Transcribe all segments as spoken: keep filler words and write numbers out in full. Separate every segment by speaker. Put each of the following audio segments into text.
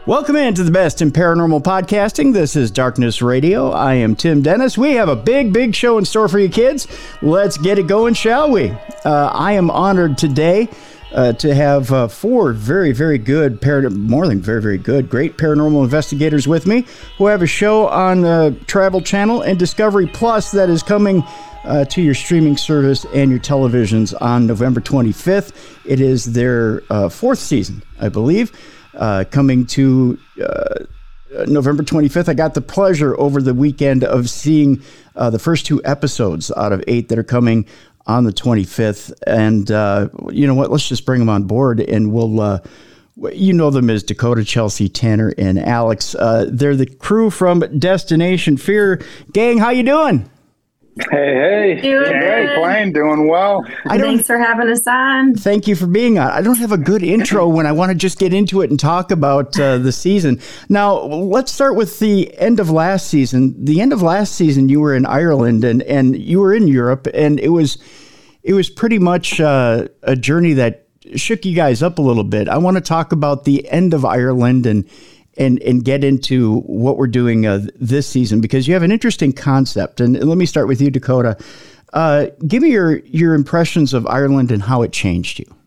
Speaker 1: Welcome into the best in paranormal podcasting. This is Darkness Radio. I am Tim Dennis. We have a big, big show in store for you kids. Let's get it going, shall we? Uh, I am honored today uh, to have uh, four very, very good, par- more than very, very good, great paranormal investigators with me who have a show on the Travel Channel and Discovery Plus that is coming Uh, to your streaming service and your televisions on November twenty-fifth. It is their uh, fourth season, I believe, uh, coming to uh, November twenty-fifth. I got the pleasure over the weekend of seeing uh, the first two episodes out of eight that are coming on the twenty-fifth. And uh, you know what? Let's just bring them on board, and we'll. Uh, You know them as Dakota, Chelsea, Tanner, and Alex. Uh, they're the crew from Destination Fear. Gang, how you doing?
Speaker 2: Hey, hey.
Speaker 3: Doing
Speaker 2: Hey,
Speaker 3: good.
Speaker 2: Blaine, doing well.
Speaker 1: I don't,
Speaker 3: Thanks for having us on.
Speaker 1: Thank you for being on. I don't have a good intro when I want to just get into it and talk about uh, the season. Now, let's start with the end of last season. The end of last season, you were in Ireland and, and you were in Europe, and it was it was pretty much uh, a journey that shook you guys up a little bit. I want to talk about the end of Ireland and and and get into what we're doing uh, this season, because you have an interesting concept. And let me start with you, Dakota. Uh, give me your, your impressions of Ireland and how it changed you.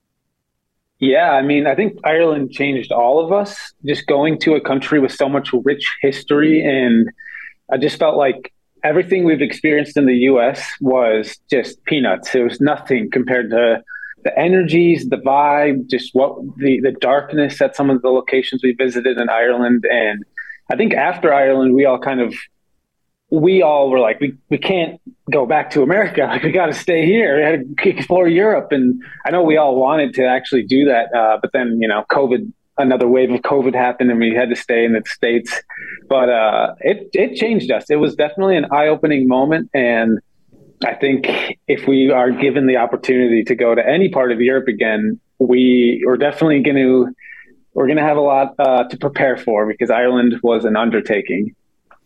Speaker 2: Yeah, I mean, I think Ireland changed all of us, just going to a country with so much rich history. And I just felt like everything we've experienced in the U S was just peanuts. It was nothing compared to the energies, the vibe, just what the, the darkness at some of the locations we visited in Ireland. And I think after Ireland, we all kind of, we all were like, we, we can't go back to America. Like, we got to stay here. We had to explore Europe. And I know we all wanted to actually do that. Uh, but then, you know, COVID, another wave of COVID happened and we had to stay in the States. But uh, it, it changed us. It was definitely an eye-opening moment. And I think if we are given the opportunity to go to any part of Europe again, we are definitely going to we're going to have a lot uh, to prepare for, because Ireland was an undertaking.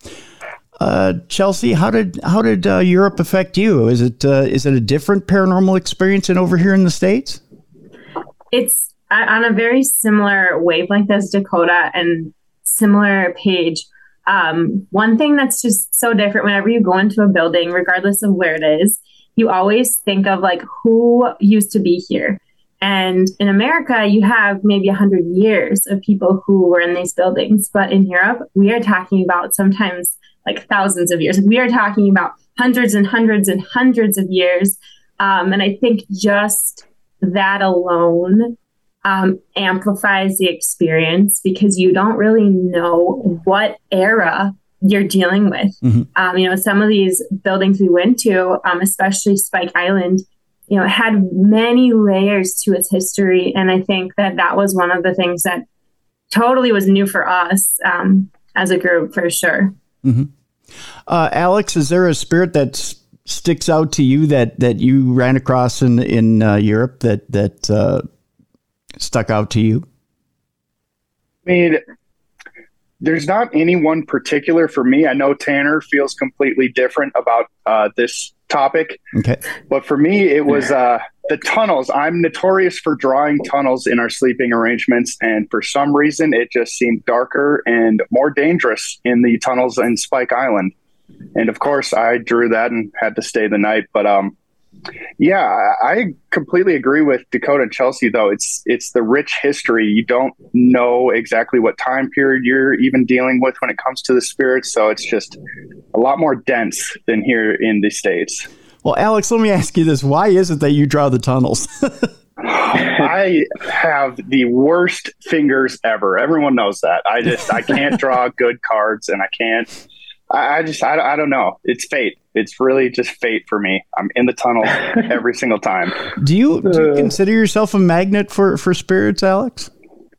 Speaker 1: Uh, Chelsea, how did how did uh, Europe affect you? Is it uh, is it a different paranormal experience than over here in the States?
Speaker 3: It's on a very similar wavelength as Dakota and similar page. Um, one thing that's just so different whenever you go into a building, regardless of where it is, you always think of like who used to be here. And in America, you have maybe a hundred years of people who were in these buildings. But in Europe, we are talking about sometimes like thousands of years. We are talking about hundreds and hundreds and hundreds of years. Um, and I think just that alone Um, amplifies the experience, because you don't really know what era you're dealing with. Mm-hmm. Um, you know, some of these buildings we went to, um, especially Spike Island, you know, it had many layers to its history. And I think that that was one of the things that totally was new for us um, as a group, for sure.
Speaker 1: Mm-hmm. Uh, Alex, is there a spirit that sticks out to you that, that you ran across in, in uh, Europe that, that, uh, stuck out to you?
Speaker 4: I mean, there's not any one particular for me. I know Tanner feels completely different about uh, this topic.
Speaker 1: Okay.
Speaker 4: But for me, it was uh, the tunnels. I'm notorious for drawing tunnels in our sleeping arrangements. And for some reason, it just seemed darker and more dangerous in the tunnels in Spike Island. And of course, I drew that and had to stay the night. But um, yeah, I completely agree with Dakota and Chelsea, though. It's it's the rich history. You don't know exactly what time period you're even dealing with when it comes to the spirits. So it's just a lot more dense than here in the States.
Speaker 1: Well, Alex, let me ask you this. Why is it that you draw the tunnels?
Speaker 4: I have the worst fingers ever. Everyone knows that. I just, I can't draw good cards, and I can't, I, I just, I, I don't know. It's fate. It's really just fate for me. I'm in the tunnel every single time.
Speaker 1: Do you, do you consider yourself a magnet for, for spirits, Alex?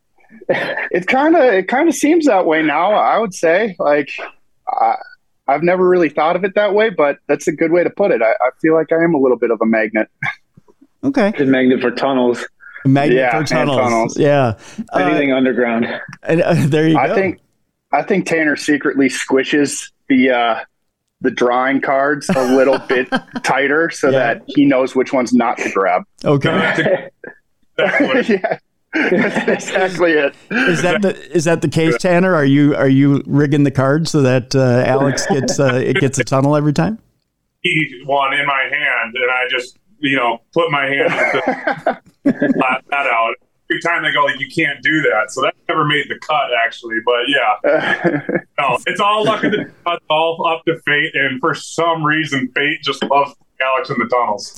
Speaker 4: It kind of, it kind of seems that way now. I would say, like, I, I've never really thought of it that way, but that's a good way to put it. I, I feel like I am a little bit of a magnet.
Speaker 1: Okay.
Speaker 2: A magnet for tunnels.
Speaker 1: A magnet
Speaker 4: yeah,
Speaker 1: for tunnels.
Speaker 4: tunnels.
Speaker 1: Yeah.
Speaker 2: Anything uh, underground.
Speaker 1: And, uh, there you
Speaker 4: I
Speaker 1: go.
Speaker 4: think, I think Tanner secretly squishes the, uh, the drawing cards a little bit tighter so
Speaker 1: yeah.
Speaker 4: that he knows which ones not to grab.
Speaker 1: Okay.
Speaker 4: yeah. That's exactly it.
Speaker 1: Is that the is that the case, Tanner? Are you are you rigging the cards so that uh, Alex gets uh, it gets a tunnel every time?
Speaker 5: He one in my hand, and I just you know put my hand to flat that out. Every time they go, like, you can't do that. So that never made the cut, actually. But yeah, no, it's all luck of the cut, all up to fate, and for some reason, fate just loves Alex in the tunnels.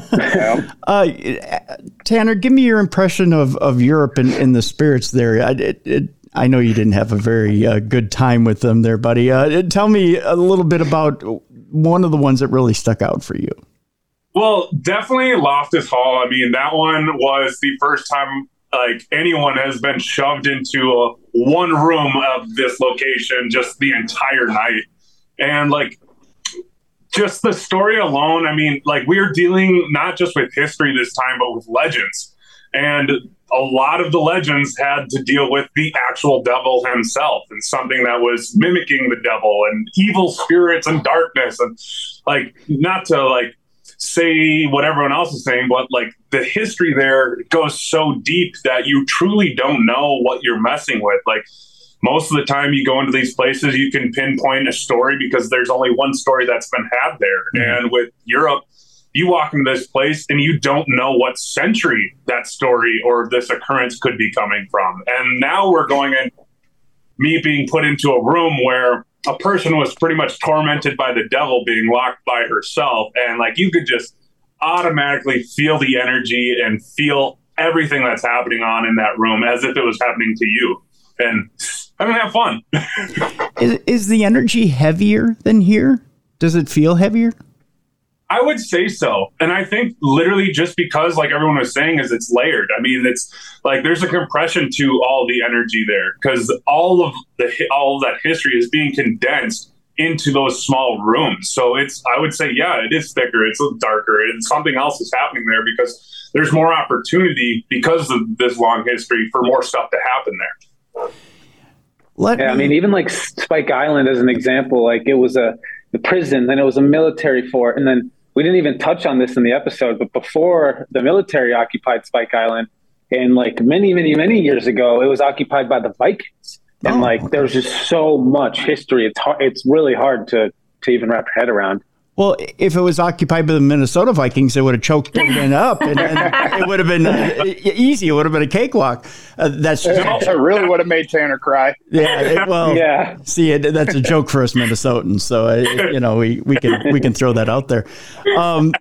Speaker 1: uh, Tanner, give me your impression of, of Europe and, and the spirits there. I, it, it, I know you didn't have a very uh, good time with them there, buddy. Uh, tell me a little bit about one of the ones that really stuck out for you.
Speaker 5: Well, definitely Loftus Hall. I mean, that one was the first time like anyone has been shoved into a, one room of this location just the entire night. And like, just the story alone, I mean, like we're dealing not just with history this time, but with legends. And a lot of the legends had to deal with the actual devil himself and something that was mimicking the devil and evil spirits and darkness. And like, not to like say what everyone else is saying, but like the history there goes so deep that you truly don't know what you're messing with. Like, most of the time you go into these places, you can pinpoint a story because there's only one story that's been had there. Mm-hmm. And with Europe, you walk into this place and you don't know what century that story or this occurrence could be coming from. And now we're going in, me being put into a room where a person was pretty much tormented by the devil being locked by herself. And like, you could just automatically feel the energy and feel everything that's happening on in that room as if it was happening to you. And I'm going to have fun.
Speaker 1: is, is the energy heavier than here? Does it feel heavier?
Speaker 5: I would say so. And I think literally just because, like everyone was saying, is it's layered. I mean, it's like there's a compression to all the energy there because all of the all of that history is being condensed into those small rooms. So it's, I would say, yeah, it is thicker. It's darker. And something else is happening there because there's more opportunity because of this long history for more stuff to happen there.
Speaker 2: Let yeah, me... I mean, even like Spike Island as an example, like it was a the prison, then it was a military fort, and then we didn't even touch on this in the episode, but before the military occupied Spike Island, and like many, many, many years ago, it was occupied by the Vikings, and oh, like okay. There's just so much history. It's hard, it's really hard to to even wrap your head around.
Speaker 1: Well, if it was occupied by the Minnesota Vikings, it would have choked it up, and, and it would have been uh, easy. It would have been a cakewalk. Uh, that's
Speaker 4: it really would have made Tanner cry.
Speaker 1: Yeah, it, well, yeah. See, it, that's a joke for us Minnesotans. So uh, you know, we, we can we can throw that out there. Um,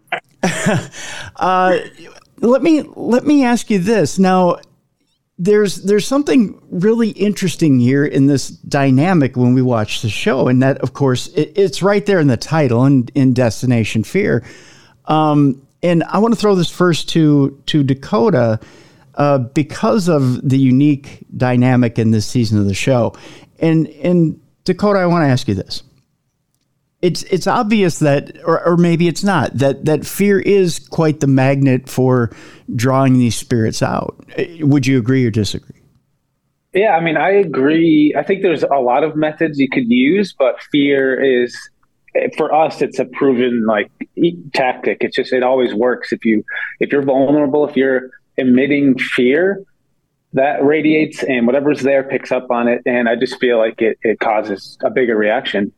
Speaker 1: uh, let me let me ask you this now. There's there's something really interesting here in this dynamic when we watch the show, and that, of course, it, it's right there in the title and in Destination Fear. Um, and I want to throw this first to to Dakota uh, because of the unique dynamic in this season of the show. And and Dakota, I want to ask you this. It's it's obvious that, or, or maybe it's not, that, that fear is quite the magnet for drawing these spirits out. Would you agree or disagree?
Speaker 2: Yeah, I mean, I agree. I think there's a lot of methods you could use, but fear is, for us, it's a proven like tactic. It's just, it always works. If you, if you're vulnerable, if you're emitting fear, that radiates and whatever's there picks up on it. And I just feel like it, it causes a bigger reaction.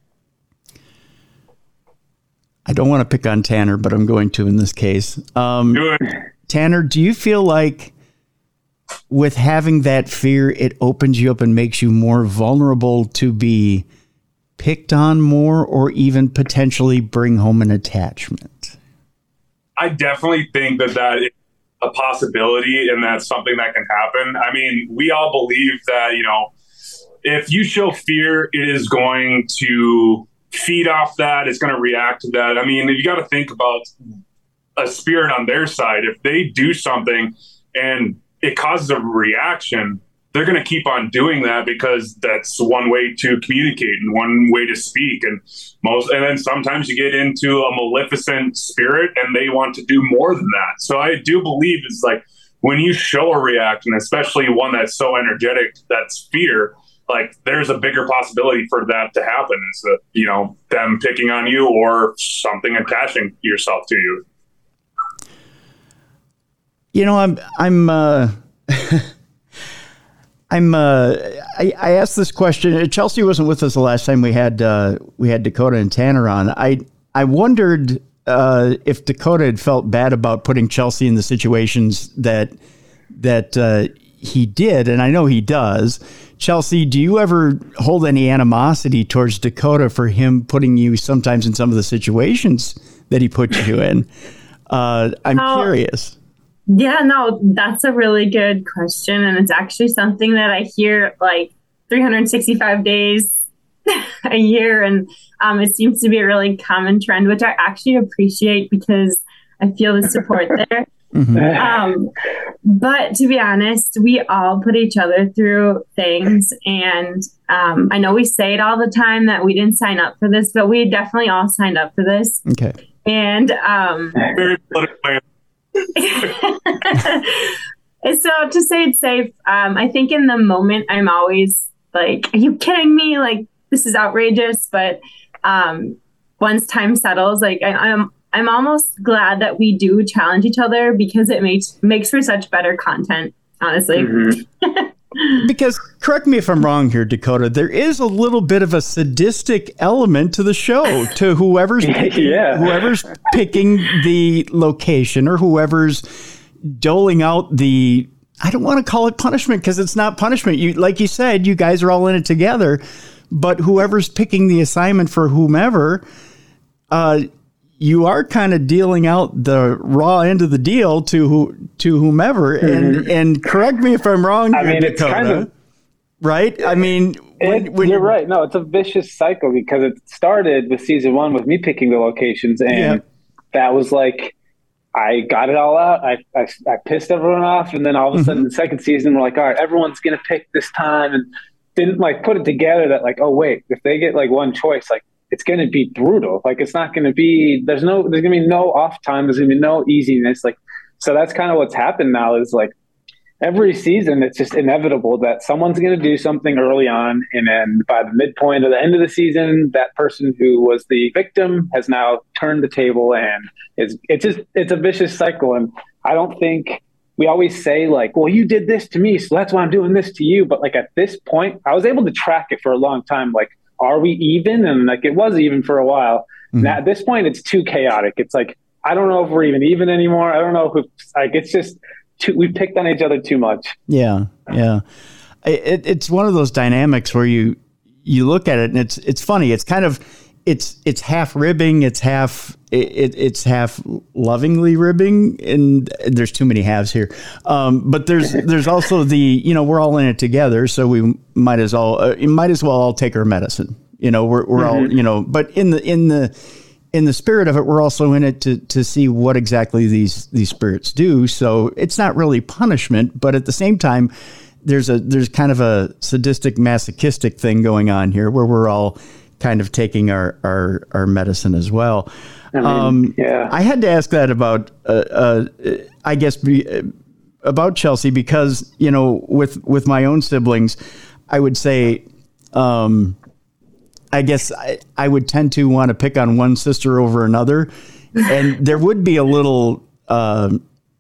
Speaker 1: I don't want to pick on Tanner, but I'm going to in this case. Um, Tanner, do you feel like with having that fear, it opens you up and makes you more vulnerable to be picked on more or even potentially bring home an attachment?
Speaker 5: I definitely think that that is a possibility and that's something that can happen. I mean, we all believe that, you know, if you show fear, it is going to feed off that. It's going to react to that. I mean, you got to think about a spirit on their side. If they do something and it causes a reaction, they're going to keep on doing that because that's one way to communicate and one way to speak. And most, and then sometimes you get into a maleficent spirit and they want to do more than that. So I do believe it's like when you show a reaction, especially one that's so energetic, that's fear, like there's a bigger possibility for that to happen. Is that, you know, them picking on you or something attaching yourself to you.
Speaker 1: You know, I'm, I'm, uh, I'm. Uh, I, I asked this question. Chelsea wasn't with us the last time we had uh, we had Dakota and Tanner on. I I wondered uh, if Dakota had felt bad about putting Chelsea in the situations that that uh, he did, and I know he does. Chelsea, do you ever hold any animosity towards Dakota for him putting you sometimes in some of the situations that he put you in? Uh, I'm oh. curious.
Speaker 3: Yeah, no, that's a really good question. And it's actually something that I hear like three hundred sixty-five days a year. And um, it seems to be a really common trend, which I actually appreciate because I feel the support there. Mm-hmm. Um, but to be honest, we all put each other through things. And um, I know we say it all the time that we didn't sign up for this, but we definitely all signed up for this.
Speaker 1: Okay.
Speaker 3: And um,
Speaker 5: very politically.
Speaker 3: So to say it's safe, um, I think in the moment I'm always like, are you kidding me? Like, this is outrageous. But um, once time settles, like I, I'm I'm almost glad that we do challenge each other because it makes makes for such better content, honestly.
Speaker 1: Mm-hmm. Because, correct me if I'm wrong here, Dakota, there is a little bit of a sadistic element to the show, to whoever's picking,
Speaker 2: yeah.
Speaker 1: whoever's picking the location or whoever's doling out the, I don't want to call it punishment because it's not punishment. You, like you said, you guys are all in it together, but whoever's picking the assignment for whomever, uh, you are kind of dealing out the raw end of the deal to who, to whomever. Mm-hmm. And and correct me if I'm wrong,
Speaker 2: I mean,
Speaker 1: Dakota,
Speaker 2: it's kind of
Speaker 1: right. I mean, when,
Speaker 2: it,
Speaker 1: when
Speaker 2: you're right. No, it's a vicious cycle because it started with season one with me picking the locations, and yeah. that was like I got it all out. I, I I pissed everyone off, and then all of a mm-hmm. sudden, the second season, we're like, all right, everyone's gonna pick this time, and didn't like put it together that like, oh wait, if they get like one choice, like. It's going to be brutal. Like it's not going to be, there's no, there's going to be no off time. There's going to be no easiness. Like, so that's kind of what's happened now is like every season, it's just inevitable that someone's going to do something early on. And then by the midpoint or the end of the season, that person who was the victim has now turned the table and it's, it's just, it's a vicious cycle. And I don't think we always say like, well, you did this to me, so that's why I'm doing this to you. But like at this point, I was able to track it for a long time. Like, are we even? And like it was even for a while. Mm-hmm. Now at this point, it's too chaotic. It's like I don't know if we're even even anymore. I don't know if it's like it's just too, we picked on each other too much.
Speaker 1: Yeah, yeah. It, it's one of those dynamics where you you look at it and it's it's funny. It's kind of it's it's half ribbing. It's half it, it's half lovingly ribbing, and there's too many halves here. Um, but there's there's also the you know we're all in it together, so we might as well uh, might as well all take our medicine. You know we're we're mm-hmm. all you know. But in the in the in the spirit of it, we're also in it to to see what exactly these these spirits do. So it's not really punishment, but at the same time, there's a there's kind of a sadistic masochistic thing going on here where we're all kind of taking our, our, our medicine as well.
Speaker 2: I mean,
Speaker 1: um,
Speaker 2: yeah.
Speaker 1: I had to ask that about, uh, uh, I guess, be, uh, about Chelsea because, you know, with, with my own siblings, I would say, um, I guess I, I would tend to want to pick on one sister over another. And there would be a little, uh,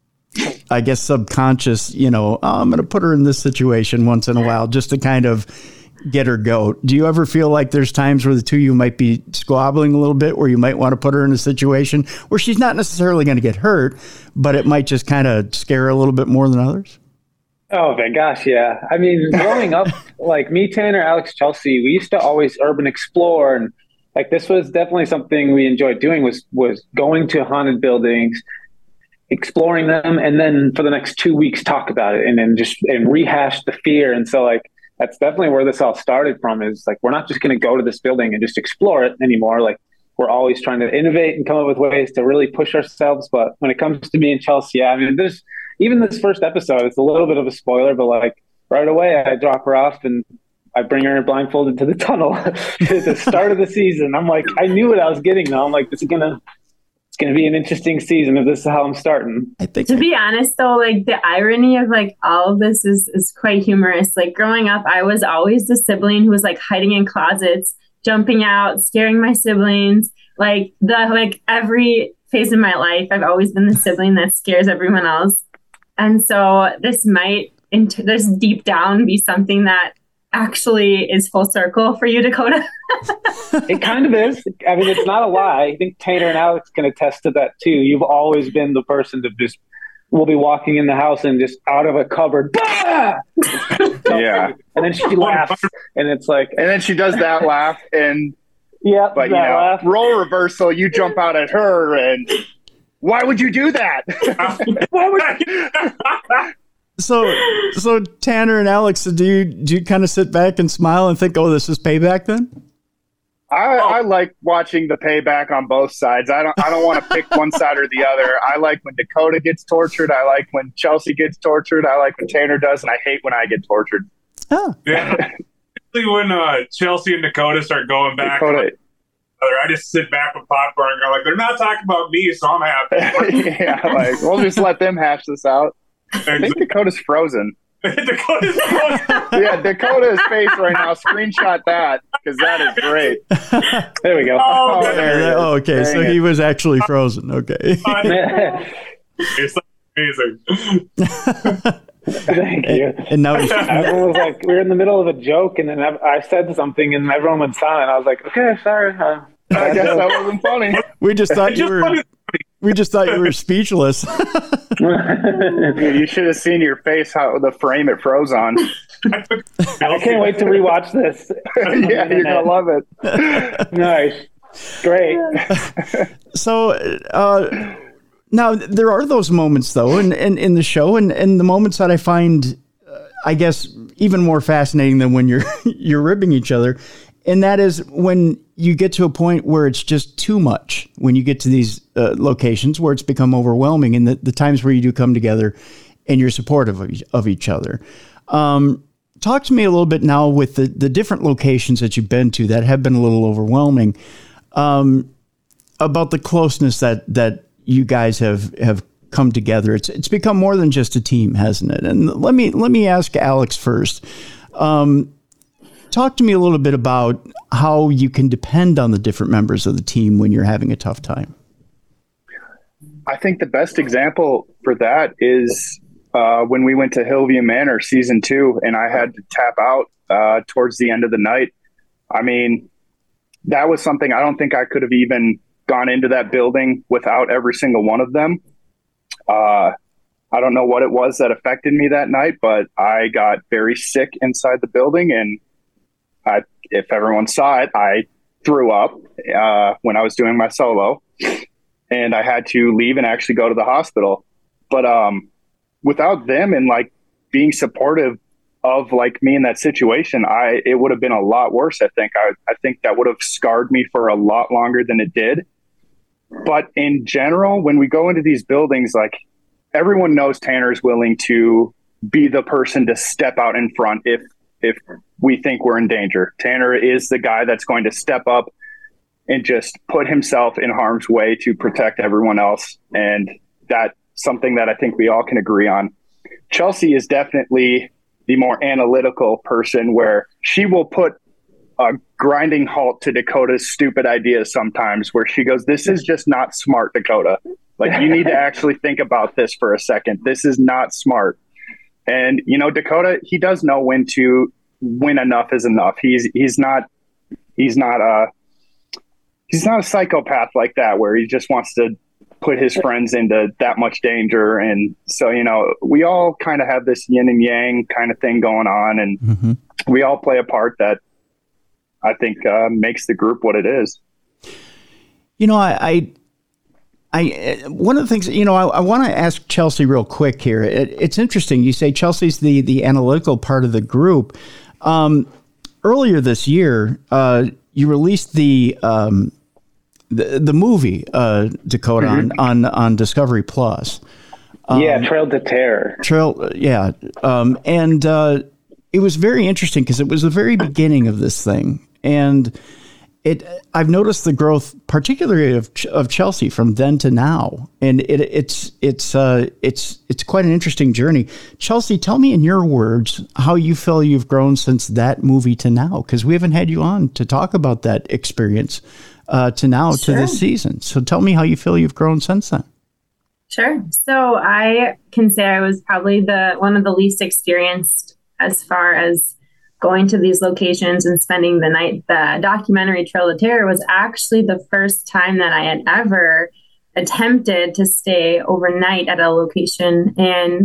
Speaker 1: I guess, subconscious, you know, oh, I'm going to put her in this situation once in a while just to kind of get her go. Do you ever feel like there's times where the two of you might be squabbling a little bit, where you might want to put her in a situation where she's not necessarily going to get hurt, but it might just kind of scare her a little bit more than others?
Speaker 2: Oh my gosh, yeah. I mean, growing up, like me, Tanner, Alex, Chelsea, we used to always urban explore, and like this was definitely something we enjoyed doing. Was was going to haunted buildings, exploring them, and then for the next two weeks talk about it, and then just and rehash the fear. And so like. That's definitely where this all started from is like, we're not just going to go to this building and just explore it anymore. Like we're always trying to innovate and come up with ways to really push ourselves. But when it comes to me and Chelsea, yeah, I mean, there's even this first episode, it's a little bit of a spoiler, but like right away I drop her off and I bring her blindfolded to the tunnel to the start of the season. I'm like, I knew what I was getting though. I'm like, this is going to, it's going to be an interesting season if this is how I'm starting.
Speaker 1: I think
Speaker 3: to be honest though, like the irony of like all of this is, is quite humorous. Like growing up, I was always the sibling who was like hiding in closets, jumping out, scaring my siblings. Like the, like every phase of my life, I've always been the sibling that scares everyone else. And so this might into there's deep down be something that actually is full circle for you, Dakota?
Speaker 2: It kind of is. I mean, it's not a lie. I think Tanner and Alex can attest to that too. You've always been the person to just, we'll be walking in the house and just out of a cupboard, bah!
Speaker 4: Yeah.
Speaker 2: And then she laughs, and it's like,
Speaker 4: and then she does that laugh, and
Speaker 2: yeah,
Speaker 4: but you know,
Speaker 2: laugh.
Speaker 4: Role reversal, you jump out at her, and why would you do that? Why would you?
Speaker 1: So, so Tanner and Alex, do you do you kind of sit back and smile and think, "Oh, this is payback"? Then
Speaker 4: I, I like watching the payback on both sides. I don't I don't want to pick one side or the other. I like when Dakota gets tortured. I like when Chelsea gets tortured. I like when Tanner does, and I hate when I get tortured.
Speaker 1: Oh,
Speaker 5: yeah. When uh, Chelsea and Dakota start going back,
Speaker 4: Dakota,
Speaker 5: like, I just sit back with popcorn and go like, "They're not talking about me, so I'm happy."
Speaker 4: Yeah, like we'll just let them hash this out. I think Dakota's frozen.
Speaker 5: Dakota's frozen.
Speaker 4: Yeah, Dakota's face right now. Screenshot that because that is great.
Speaker 2: There we go.
Speaker 5: Oh,
Speaker 4: Oh, there it is.
Speaker 1: oh okay.
Speaker 4: Dang
Speaker 1: So
Speaker 4: it.
Speaker 1: he was actually frozen. Okay.
Speaker 5: It's amazing.
Speaker 2: Thank you.
Speaker 1: And now he's,
Speaker 2: Everyone was like, we were in the middle of a joke, and then I, I said something, and everyone went silent. I was like, okay, sorry. Uh,
Speaker 4: I guess that wasn't funny.
Speaker 1: we just thought you
Speaker 5: Just
Speaker 1: were.
Speaker 5: funny.
Speaker 1: We just thought you were speechless.
Speaker 4: Dude, you should have seen your face, how the frame it froze on.
Speaker 2: I can't wait to rewatch this.
Speaker 4: Yeah, you're gonna love it.
Speaker 2: Nice. Great.
Speaker 1: So uh, now there are those moments, though, in, in, in the show, and, and the moments that I find, uh, I guess, even more fascinating than when you're you're ribbing each other, and that is when you get to a point where it's just too much. When you get to these uh, locations where it's become overwhelming, and the, the times where you do come together and you're supportive of each, of each other. Um, talk to me a little bit now with the, the different locations that you've been to that have been a little overwhelming, um, about the closeness that, that you guys have, have come together. It's, it's become more than just a team, hasn't it? And let me, let me ask Alex first. Um, talk to me a little bit about how you can depend on the different members of the team when you're having a tough time.
Speaker 4: I think the best example for that is uh, when we went to Hillview Manor season two, and I had to tap out uh, towards the end of the night. I mean, that was something I don't think I could have even gone into that building without every single one of them. Uh, I don't know what it was that affected me that night, but I got very sick inside the building, and I, if everyone saw it, I threw up uh, when I was doing my solo, and I had to leave and actually go to the hospital. But um, without them and like being supportive of like me in that situation, I it would have been a lot worse. I think I I think that would have scarred me for a lot longer than it did. But in general, when we go into these buildings, like everyone knows Tanner's willing to be the person to step out in front if if we think we're in danger. Tanner is the guy that's going to step up and just put himself in harm's way to protect everyone else. And that's something that I think we all can agree on. Chelsea is definitely the more analytical person, where she will put a grinding halt to Dakota's stupid ideas sometimes, where she goes, this is just not smart, Dakota. Like, you need to actually think about this for a second. This is not smart. And, you know, Dakota, he does know when to, when enough is enough. He's, he's not, he's not a, he's not a psychopath like that, where he just wants to put his friends into that much danger. And so, you know, we all kind of have this yin and yang kind of thing going on, and mm-hmm. we all play a part that I think uh, makes the group what it is.
Speaker 1: You know, I, I I, one of the things, you know, I, I want to ask Chelsea real quick here. It, it's interesting. You say Chelsea's the, the analytical part of the group. Um, earlier this year, uh, you released the, um, the, the movie, uh, Dakota, mm-hmm. on, on, on Discovery Plus.
Speaker 2: Um, yeah. Trail to Terror.
Speaker 1: Trail. Yeah. Um, and, uh, it was very interesting because it was the very beginning of this thing. And It, I've noticed the growth, particularly of of Chelsea, from then to now, and it, it's it's uh, it's it's quite an interesting journey. Chelsea, tell me in your words how you feel you've grown since that movie to now, because we haven't had you on to talk about that experience uh, to now sure. to this season. So tell me how you feel you've grown since then.
Speaker 3: Sure. So I can say I was probably the one of the least experienced as far as going to these locations and spending the night. The documentary Trail of Terror was actually the first time that I had ever attempted to stay overnight at a location. And,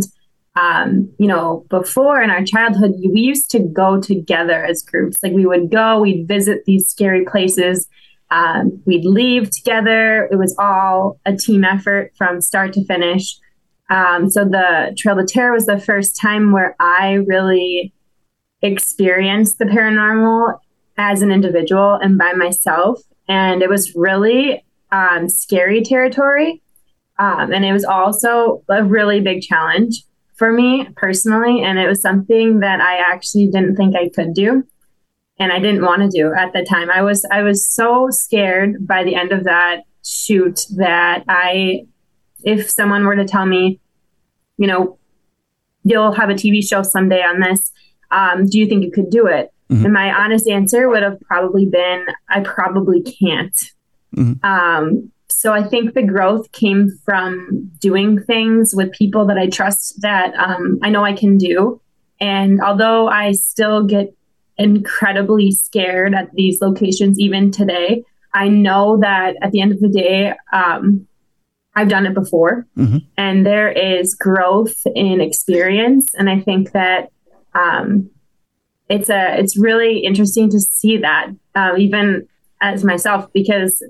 Speaker 3: um, you know, before in our childhood, we used to go together as groups. Like we would go, we'd visit these scary places. Um, we'd leave together. It was all a team effort from start to finish. Um, so the Trail of Terror was the first time where I really experienced the paranormal as an individual and by myself. And it was really um, scary territory. Um, and it was also a really big challenge for me personally. And it was something that I actually didn't think I could do. And I didn't want to do at the time. I was, I was so scared by the end of that shoot that I, if someone were to tell me, you know, you'll have a T V show someday on this, Um, do you think you could do it? Mm-hmm. And my honest answer would have probably been, I probably can't. Mm-hmm. Um, so I think the growth came from doing things with people that I trust that um, I know I can do. And although I still get incredibly scared at these locations, even today, I know that at the end of the day, um, I've done it before. Mm-hmm. And there is growth in experience. And I think that Um, it's a, it's really interesting to see that, uh, even as myself, because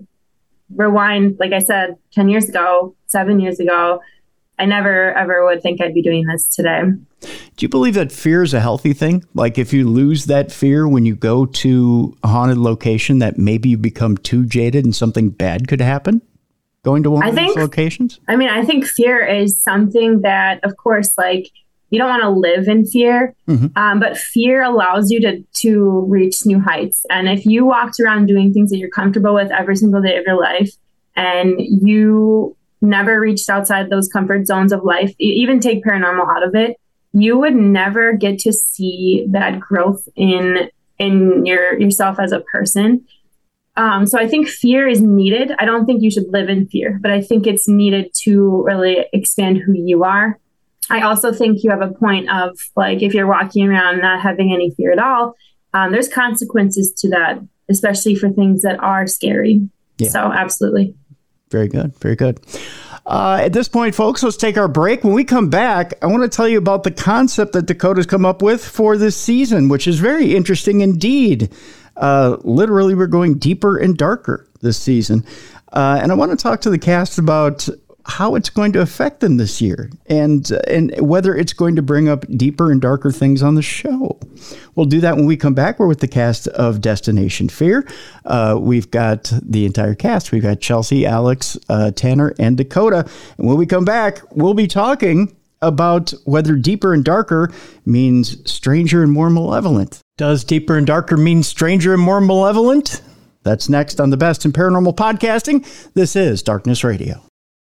Speaker 3: rewind, like I said, ten years ago, seven years ago, I never, ever would think I'd be doing this today.
Speaker 1: Do you believe that fear is a healthy thing? Like if you lose that fear when you go to a haunted location, that maybe you become too jaded and something bad could happen going to one I of think, these locations?
Speaker 3: I mean, I think fear is something that, of course, like, you don't want to live in fear, mm-hmm. um, but fear allows you to to reach new heights. And if you walked around doing things that you're comfortable with every single day of your life, and you never reached outside those comfort zones of life, even take paranormal out of it, you would never get to see that growth in in your yourself as a person. Um, so I think fear is needed. I don't think you should live in fear, but I think it's needed to really expand who you are. I also think you have a point of, like, if you're walking around not having any fear at all, um, there's consequences to that, especially for things that are scary. Yeah. So absolutely.
Speaker 1: Very good. Very good. Uh, at this point, folks, let's take our break. When we come back, I want to tell you about the concept that Dakota's come up with for this season, which is very interesting indeed. Uh, literally, we're going deeper and darker this season. Uh, and I want to talk to the cast about how it's going to affect them this year, and uh, and whether it's going to bring up deeper and darker things on the show. We'll do that when we come back. We're with the cast of Destination Fear. Uh, we've got the entire cast. We've got Chelsea, Alex, uh, Tanner, and Dakota. And when we come back, we'll be talking about whether deeper and darker means stranger and more malevolent. Does deeper and darker mean stranger and more malevolent? That's next on the Best in Paranormal Podcasting. This is Darkness Radio.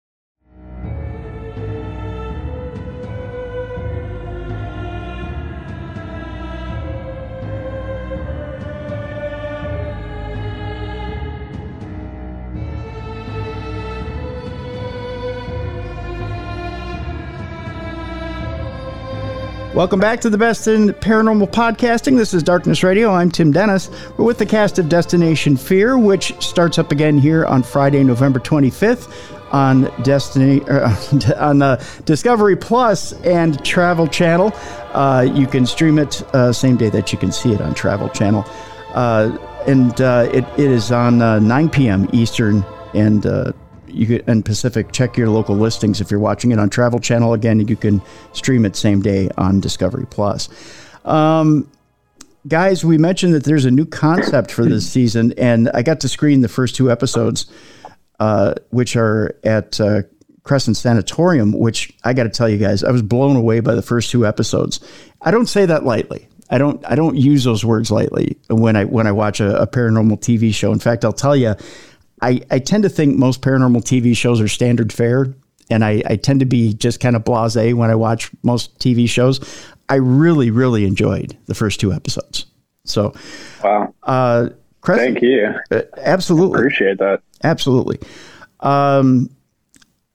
Speaker 1: Welcome back to the Best in Paranormal Podcasting. This is Darkness Radio. I'm Tim Dennis. We're with the cast of Destination Fear, which starts up again here on Friday, November twenty-fifth on Destiny uh, on uh, Discovery Plus and Travel Channel. Uh, you can stream it uh, same day that you can see it on Travel Channel, uh, and uh, it it is on uh, nine p.m. Eastern and. Uh, You could, and Pacific. Check your local listings if you're watching it on Travel Channel. Again, you can stream it same day on Discovery Plus. Um, guys, we mentioned that there's a new concept for this season, and I got to screen the first two episodes, uh, which are at uh, Crescent Sanatorium, which I got to tell you guys, I was blown away by the first two episodes. I don't say that lightly. I don't. I don't use those words lightly when I when I watch a, a paranormal T V show. In fact, I'll tell you. I, I tend to think most paranormal T V shows are standard fare, and I, I tend to be just kind of blasé when I watch most T V shows. I really, really enjoyed the first two episodes. So,
Speaker 4: wow.
Speaker 1: Uh,
Speaker 4: Thank you.
Speaker 1: Uh, absolutely.
Speaker 4: Appreciate that.
Speaker 1: Absolutely. Um,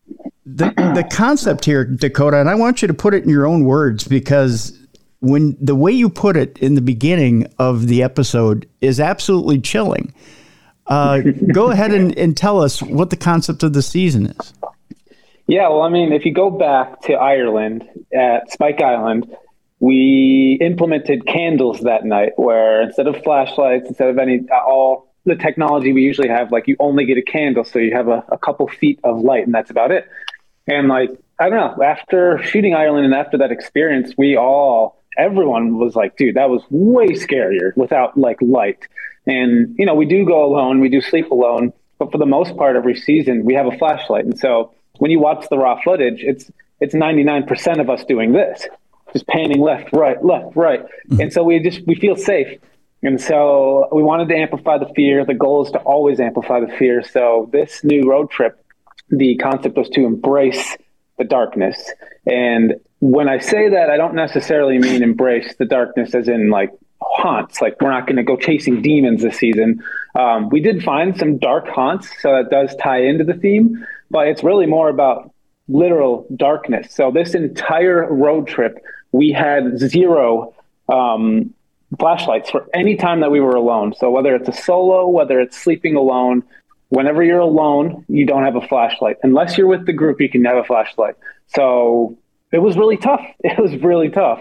Speaker 1: the the concept here, Dakota, and I want you to put it in your own words, because when the way you put it in the beginning of the episode is absolutely chilling. Uh, go ahead and, and tell us what the concept of the season is.
Speaker 2: Yeah, well, I mean, if you go back to Ireland at Spike Island, we implemented candles that night, where instead of flashlights, instead of any all the technology we usually have, like you only get a candle, so you have a, a couple feet of light, and that's about it. And like, I don't know, after shooting Ireland and after that experience, we all, everyone was like, dude, that was way scarier without like light. And, you know, we do go alone, we do sleep alone, but for the most part, every season we have a flashlight. And so when you watch the raw footage, it's it's ninety-nine percent of us doing this, just panning left, right, left, right. Mm-hmm. And so we just, we feel safe. And so we wanted to amplify the fear. The goal is to always amplify the fear. So this new road trip, the concept was to embrace the darkness. And when I say that, I don't necessarily mean embrace the darkness as in like haunts. Like, we're not going to go chasing demons this season. Um, we did find some dark haunts, so that does tie into the theme, but it's really more about literal darkness. So this entire road trip, we had zero um, flashlights for any time that we were alone. So whether it's a solo, whether it's sleeping alone, whenever you're alone, you don't have a flashlight. Unless you're with the group, you can have a flashlight. So it was really tough. It was really tough.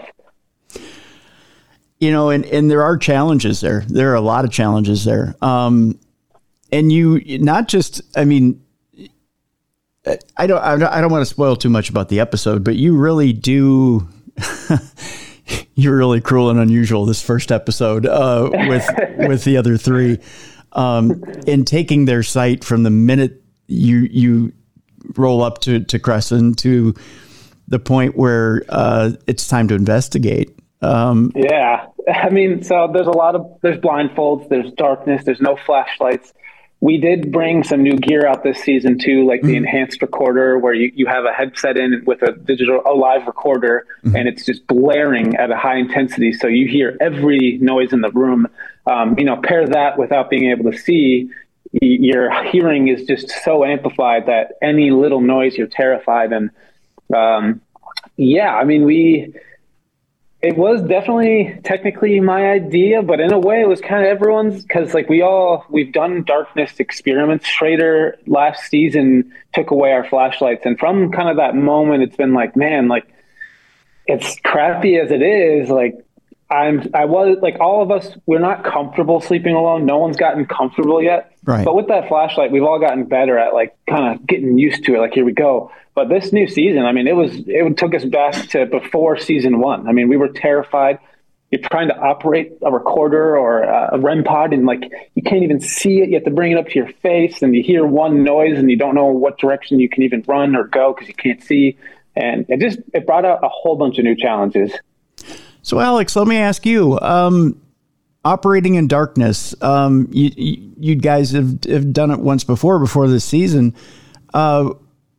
Speaker 1: You know, and, and there are challenges there. There are a lot of challenges there. Um, and you, not just, I mean, I don't, I don't, I don't want to spoil too much about the episode, but you really do, you're really cruel and unusual this first episode uh, with, with the other three, um, in taking their sight from the minute you, you roll up to, to Crescent to the point where uh, it's time to investigate. Um,
Speaker 2: yeah. I mean, so there's a lot of, there's blindfolds, there's darkness, there's no flashlights. We did bring some new gear out this season too, like the mm-hmm. enhanced recorder, where you, you have a headset in with a digital, a live recorder, mm-hmm. and it's just blaring at a high intensity. So you hear every noise in the room. Um, you know, pair that without being able to see, y- your hearing is just so amplified that any little noise, you're terrified. And um, yeah, I mean, we, it was definitely technically my idea, but in a way it was kind of everyone's, because like we all, we've done darkness experiments. Schrader last season took away our flashlights. And from kind of that moment, it's been like, man, like it's crappy as it is. Like I'm, I was like, all of us, we're not comfortable sleeping alone. No one's gotten comfortable yet.
Speaker 1: Right.
Speaker 2: But with that flashlight, we've all gotten better at like kind of getting used to it. Like, here we go. But this new season, I mean, it was, it took us back to before season one. I mean, we were terrified. You're trying to operate a recorder or a R E M pod, and like, you can't even see it. You have to bring it up to your face, and you hear one noise and you don't know what direction you can even run or go because you can't see. And it just, it brought out a whole bunch of new challenges.
Speaker 1: So Alex, let me ask you, um, operating in darkness, um, you, you, you guys have, have done it once before, before this season. Uh,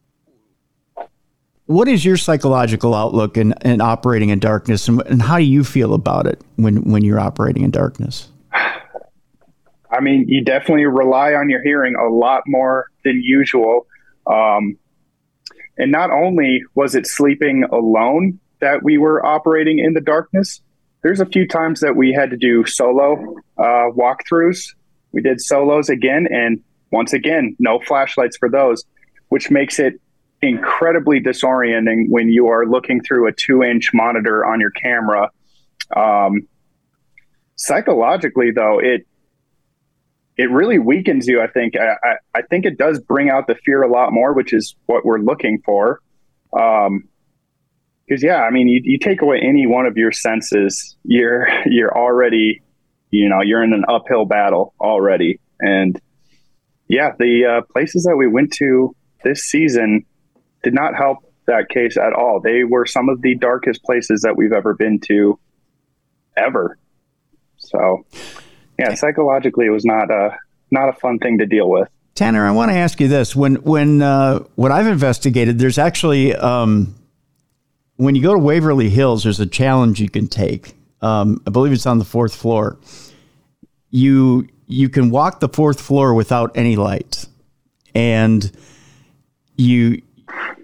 Speaker 1: What is your psychological outlook in, in operating in darkness, and, and how do you feel about it when, when you're operating in darkness?
Speaker 4: I mean, you definitely rely on your hearing a lot more than usual. Um, and not only was it sleeping alone that we were operating in the darkness, there's a few times that we had to do solo uh, walkthroughs. We did solos again, and once again, no flashlights for those, which makes it incredibly disorienting when you are looking through a two inch monitor on your camera. Um, psychologically though, it, it really weakens you. I think, I, I, I think it does bring out the fear a lot more, which is what we're looking for. Um, cause yeah, I mean, you, you take away any one of your senses, you're, you're already, you know, you're in an uphill battle already. And yeah, the uh, places that we went to this season did not help that case at all. They were some of the darkest places that we've ever been to ever. So yeah, psychologically it was not a, not a fun thing to deal with.
Speaker 1: Tanner, I want to ask you this. When, when, uh, what I've investigated, there's actually, um, when you go to Waverly Hills, there's a challenge you can take. Um, I believe it's on the fourth floor. You, you can walk the fourth floor without any lights, and you,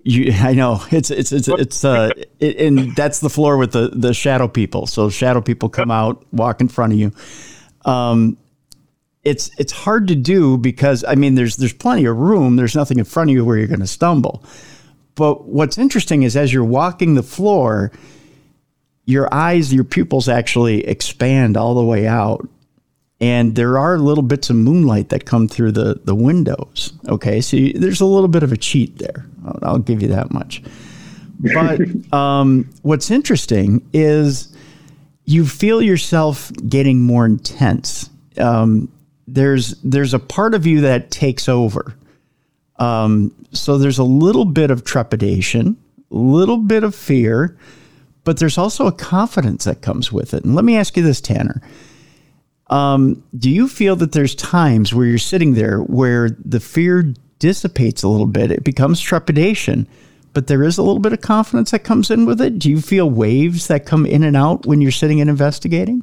Speaker 1: you, I know it's it's it's it's uh, it, and that's the floor with the the shadow people. So shadow people come out, walk in front of you. Um, it's it's hard to do because I mean, there's there's plenty of room. There's nothing in front of you where you're going to stumble. But what's interesting is as you're walking the floor, your eyes, your pupils actually expand all the way out. And there are little bits of moonlight that come through the, the windows. Okay, so you, there's a little bit of a cheat there. I'll, I'll give you that much. But um, what's interesting is you feel yourself getting more intense. Um, there's there's a part of you that takes over. Um, so there's a little bit of trepidation, a little bit of fear, but there's also a confidence that comes with it. And let me ask you this, Tanner. Um, do you feel that there's times where you're sitting there where the fear dissipates a little bit? It becomes trepidation, but there is a little bit of confidence that comes in with it. Do you feel waves that come in and out when you're sitting and investigating?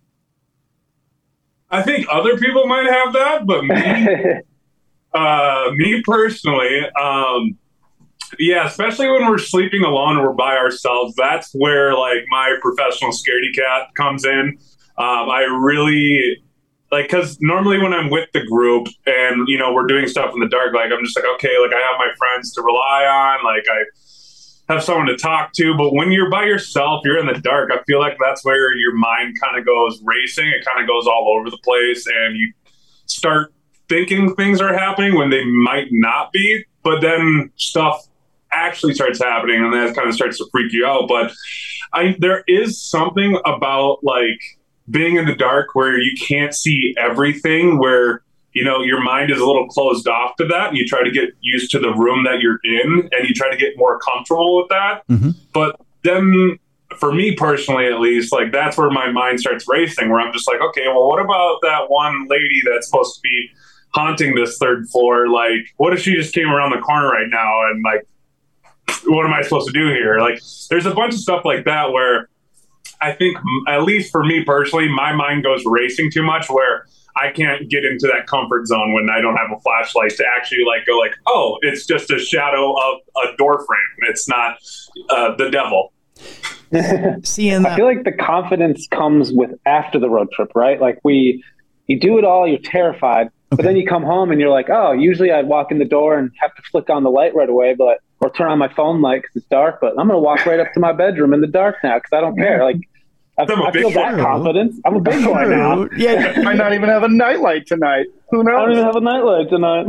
Speaker 5: I think other people might have that, but me, uh, me personally, um, yeah, especially when we're sleeping alone or we're by ourselves, that's where like my professional scaredy cat comes in. Um, I really like, cause normally when I'm with the group and, you know, we're doing stuff in the dark, like I'm just like, okay, like I have my friends to rely on, like I have someone to talk to. But when you're by yourself, you're in the dark. I feel like that's where your mind kind of goes racing. It kind of goes all over the place and you start thinking things are happening when they might not be, but then stuff actually starts happening and that kind of starts to freak you out. But I, there is something about like, being in the dark where you can't see everything, where, you know, your mind is a little closed off to that and you try to get used to the room that you're in and you try to get more comfortable with that. Mm-hmm. But then for me personally, at least, like that's where my mind starts racing, where I'm just like, okay, well, what about that one lady that's supposed to be haunting this third floor? Like, what if she just came around the corner right now and like, what am I supposed to do here? Like, there's a bunch of stuff like that where I think, at least for me personally, my mind goes racing too much where I can't get into that comfort zone when I don't have a flashlight to actually like go like, oh, it's just a shadow of a door frame. It's not uh, the devil.
Speaker 1: See, in that-
Speaker 2: I feel like the confidence comes with after the road trip, right? Like we, you do it all, you're terrified, okay. But then you come home and you're like, oh, usually I'd walk in the door and have to flick on the light right away, but or turn on my phone light because it's dark, but I'm going to walk right up to my bedroom in the dark now because I don't care. Like, I, I feel that confidence. I'm a big boy now.
Speaker 4: Yeah, I might not even have a nightlight tonight. Who knows?
Speaker 2: I don't even have a nightlight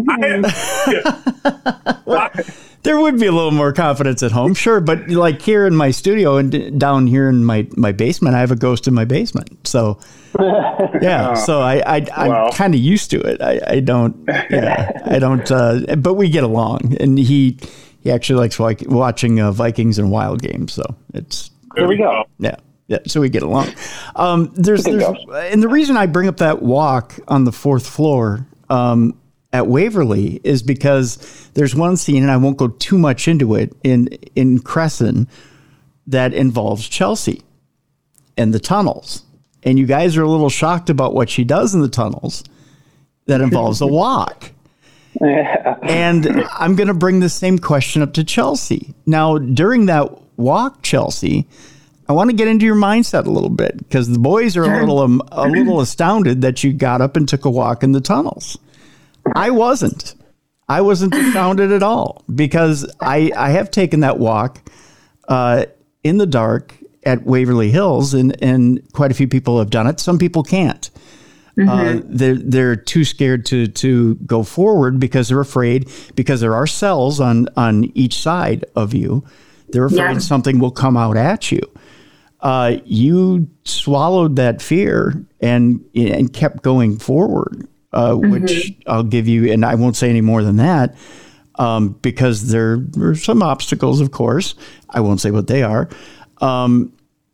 Speaker 2: tonight.
Speaker 1: Well, there would be a little more confidence at home, sure, but like here in my studio and down here in my, my basement, I have a ghost in my basement. So, yeah, oh, so I, I I'm well. kind of used to it. I, I don't, yeah, I don't, uh, but we get along, and he he actually likes watching uh, Vikings and Wild games. So it's
Speaker 2: there we go.
Speaker 1: Yeah. Yeah, so we get along. Um, there's, there's, and the reason I bring up that walk on the fourth floor um, at Waverly is because there's one scene, and I won't go too much into it, in in Crescent that involves Chelsea and the tunnels. And you guys are a little shocked about what she does in the tunnels that involves a walk. And I'm going to bring the same question up to Chelsea. Now, during that walk, Chelsea, I want to get into your mindset a little bit because the boys are a little um, a little astounded that you got up and took a walk in the tunnels. I wasn't. I wasn't astounded at all because I, I have taken that walk uh, in the dark at Waverly Hills, and, and quite a few people have done it. Some people can't. Mm-hmm. Uh, they're they're too scared to to go forward because they're afraid, because there are cells on on each side of you. They're afraid yeah. something will come out at you. Uh, you swallowed that fear and and kept going forward, uh, mm-hmm. which I'll give you, and I won't say any more than that, um, because there are some obstacles, of course. I won't say what they are. Um,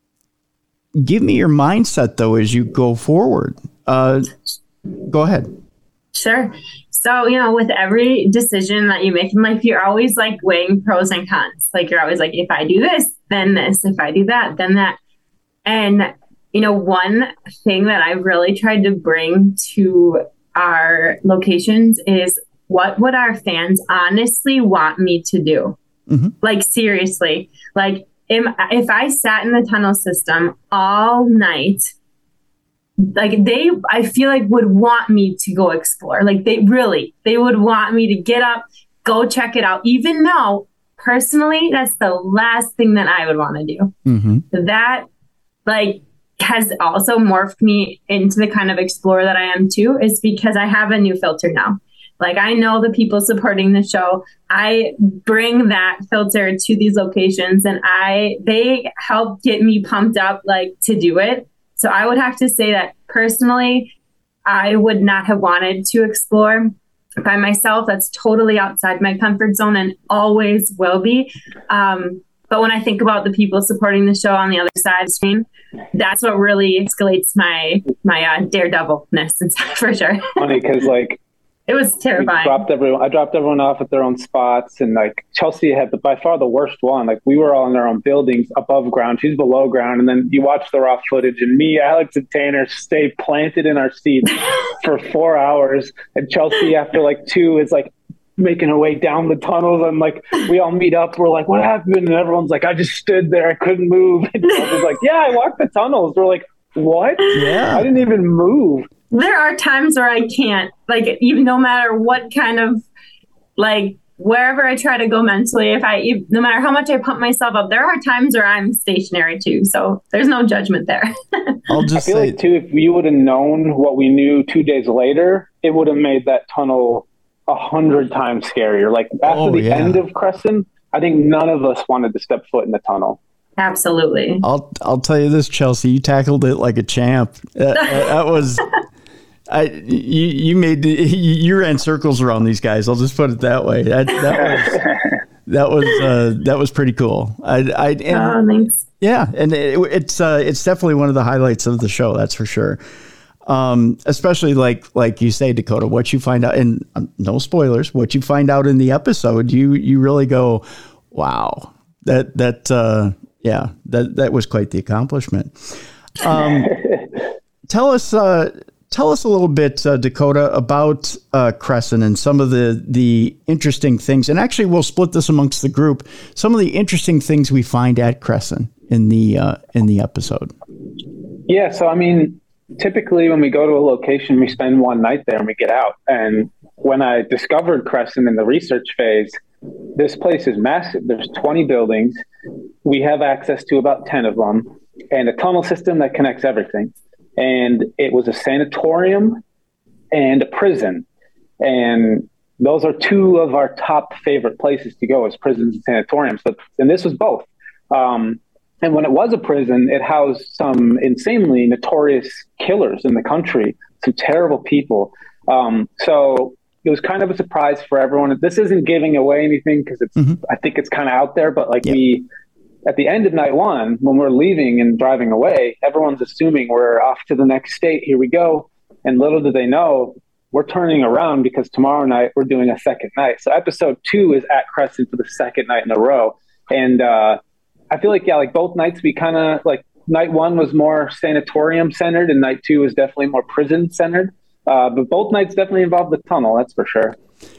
Speaker 1: give me your mindset, though, as you go forward. Uh, go ahead.
Speaker 3: Sure. So, you know, with every decision that you make in life, you're always like weighing pros and cons. Like you're always like, if I do this, then this, if I do that, then that. And, you know, one thing that I really tried to bring to our locations is what would our fans honestly want me to do?
Speaker 1: Mm-hmm.
Speaker 3: Like, seriously. Like, if, if I sat in the tunnel system all night, like they, I feel like would want me to go explore. Like they really, they would want me to get up, go check it out, even though personally, that's the last thing that I would want to do.
Speaker 1: Mm-hmm.
Speaker 3: That like has also morphed me into the kind of explorer that I am too, is because I have a new filter now. Like I know the people supporting the show, I bring that filter to these locations and I, they help get me pumped up like to do it. So I would have to say that personally, I would not have wanted to explore by myself. That's totally outside my comfort zone and always will be. Um, but when I think about the people supporting the show on the other side of the screen, that's what really escalates my my uh, daredevilness inside for sure.
Speaker 2: Funny because like
Speaker 3: it was terrifying.
Speaker 2: We dropped everyone. I dropped everyone off at their own spots, and like Chelsea had the, by far the worst one. Like we were all in our own buildings above ground. She's below ground, and then you watch the raw footage, and me, Alex, and Tanner stay planted in our seats for four hours, and Chelsea after like two is like making her way down the tunnels, and like we all meet up. We're like, "What happened?" And everyone's like, "I just stood there. I couldn't move." And Chelsea's like, "Yeah, I walked the tunnels." We're like, "What?
Speaker 1: Yeah,
Speaker 2: I didn't even move."
Speaker 3: There are times where I can't, like, even no matter what kind of, like, wherever I try to go mentally, if I, no matter how much I pump myself up, there are times where I'm stationary too. So there's no judgment there.
Speaker 1: I'll just
Speaker 2: I feel
Speaker 1: say,
Speaker 2: like too, if we would have known what we knew two days later, it would have made that tunnel a hundred times scarier. Like after
Speaker 1: oh,
Speaker 2: the
Speaker 1: yeah.
Speaker 2: end of Crescent, I think none of us wanted to step foot in the tunnel.
Speaker 3: Absolutely.
Speaker 1: I'll I'll tell you this, Chelsea, you tackled it like a champ. That, that was. I you you made you ran circles around these guys. I'll just put it that way. That, that was that was uh, that was pretty cool. I I and,
Speaker 3: oh, thanks.
Speaker 1: Yeah, and it, it's uh, it's definitely one of the highlights of the show. That's for sure. Um, especially like like you say, Dakota, what you find out, and um, no spoilers, what you find out in the episode, you you really go, wow, that that uh, yeah, that that was quite the accomplishment. Um, tell us. Uh, Tell us a little bit, uh, Dakota, about uh, Crescent and some of the the interesting things. And actually, we'll split this amongst the group. Some of the interesting things we find at Crescent in the uh, in the episode.
Speaker 2: Yeah, so I mean, typically when we go to a location, we spend one night there and we get out. And when I discovered Crescent in the research phase, this place is massive. There's twenty buildings. We have access to about ten of them, and a tunnel system that connects everything. And it was a sanatorium and a prison. And those are two of our top favorite places to go as prisons and sanatoriums. But, and this was both. Um, and when it was a prison, it housed some insanely notorious killers in the country, some terrible people. Um, so it was kind of a surprise for everyone. This isn't giving away anything because it's, mm-hmm. I think it's kind of out there, but like yeah. we, at the end of night one, when we're leaving and driving away, everyone's assuming we're off to the next state. Here we go. And little do they know, we're turning around because tomorrow night we're doing a second night. So episode two is at Crescent for the second night in a row. And uh, I feel like, yeah, like both nights we kind of like night one was more sanatorium centered and night two was definitely more prison centered. Uh, but both nights definitely involved the tunnel. That's for sure.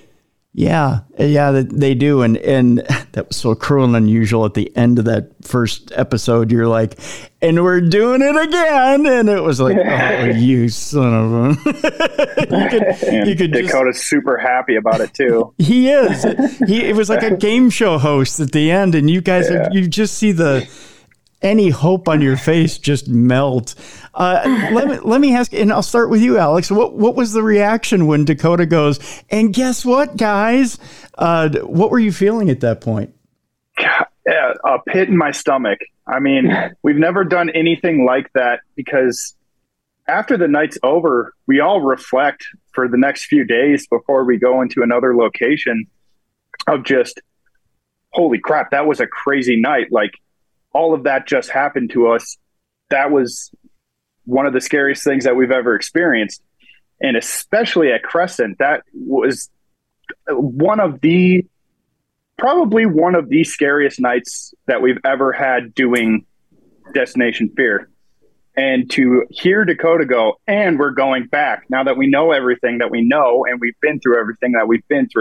Speaker 1: Yeah, yeah, they do. And and that was so cruel and unusual at the end of that first episode. You're like, and we're doing it again. And it was like, oh, you son of a. you could,
Speaker 4: you could Dakota's just, super happy about it, too.
Speaker 1: He is. He, it was like a game show host at the end. And you guys, yeah. are, you just see the any hope on your face just melt. Uh, let me let me ask, and I'll start with you, Alex. What what was the reaction when Dakota goes, and guess what, guys? Uh, what were you feeling at that point?
Speaker 4: Yeah, a pit in my stomach. I mean, we've never done anything like that because after the night's over, we all reflect for the next few days before we go into another location of just, holy crap, that was a crazy night. Like, all of that just happened to us. That was one of the scariest things that we've ever experienced. And especially at Crescent, that was one of the, probably one of the scariest nights that we've ever had doing Destination Fear. And to hear Dakota go, and we're going back now that we know everything that we know, and we've been through everything that we've been through,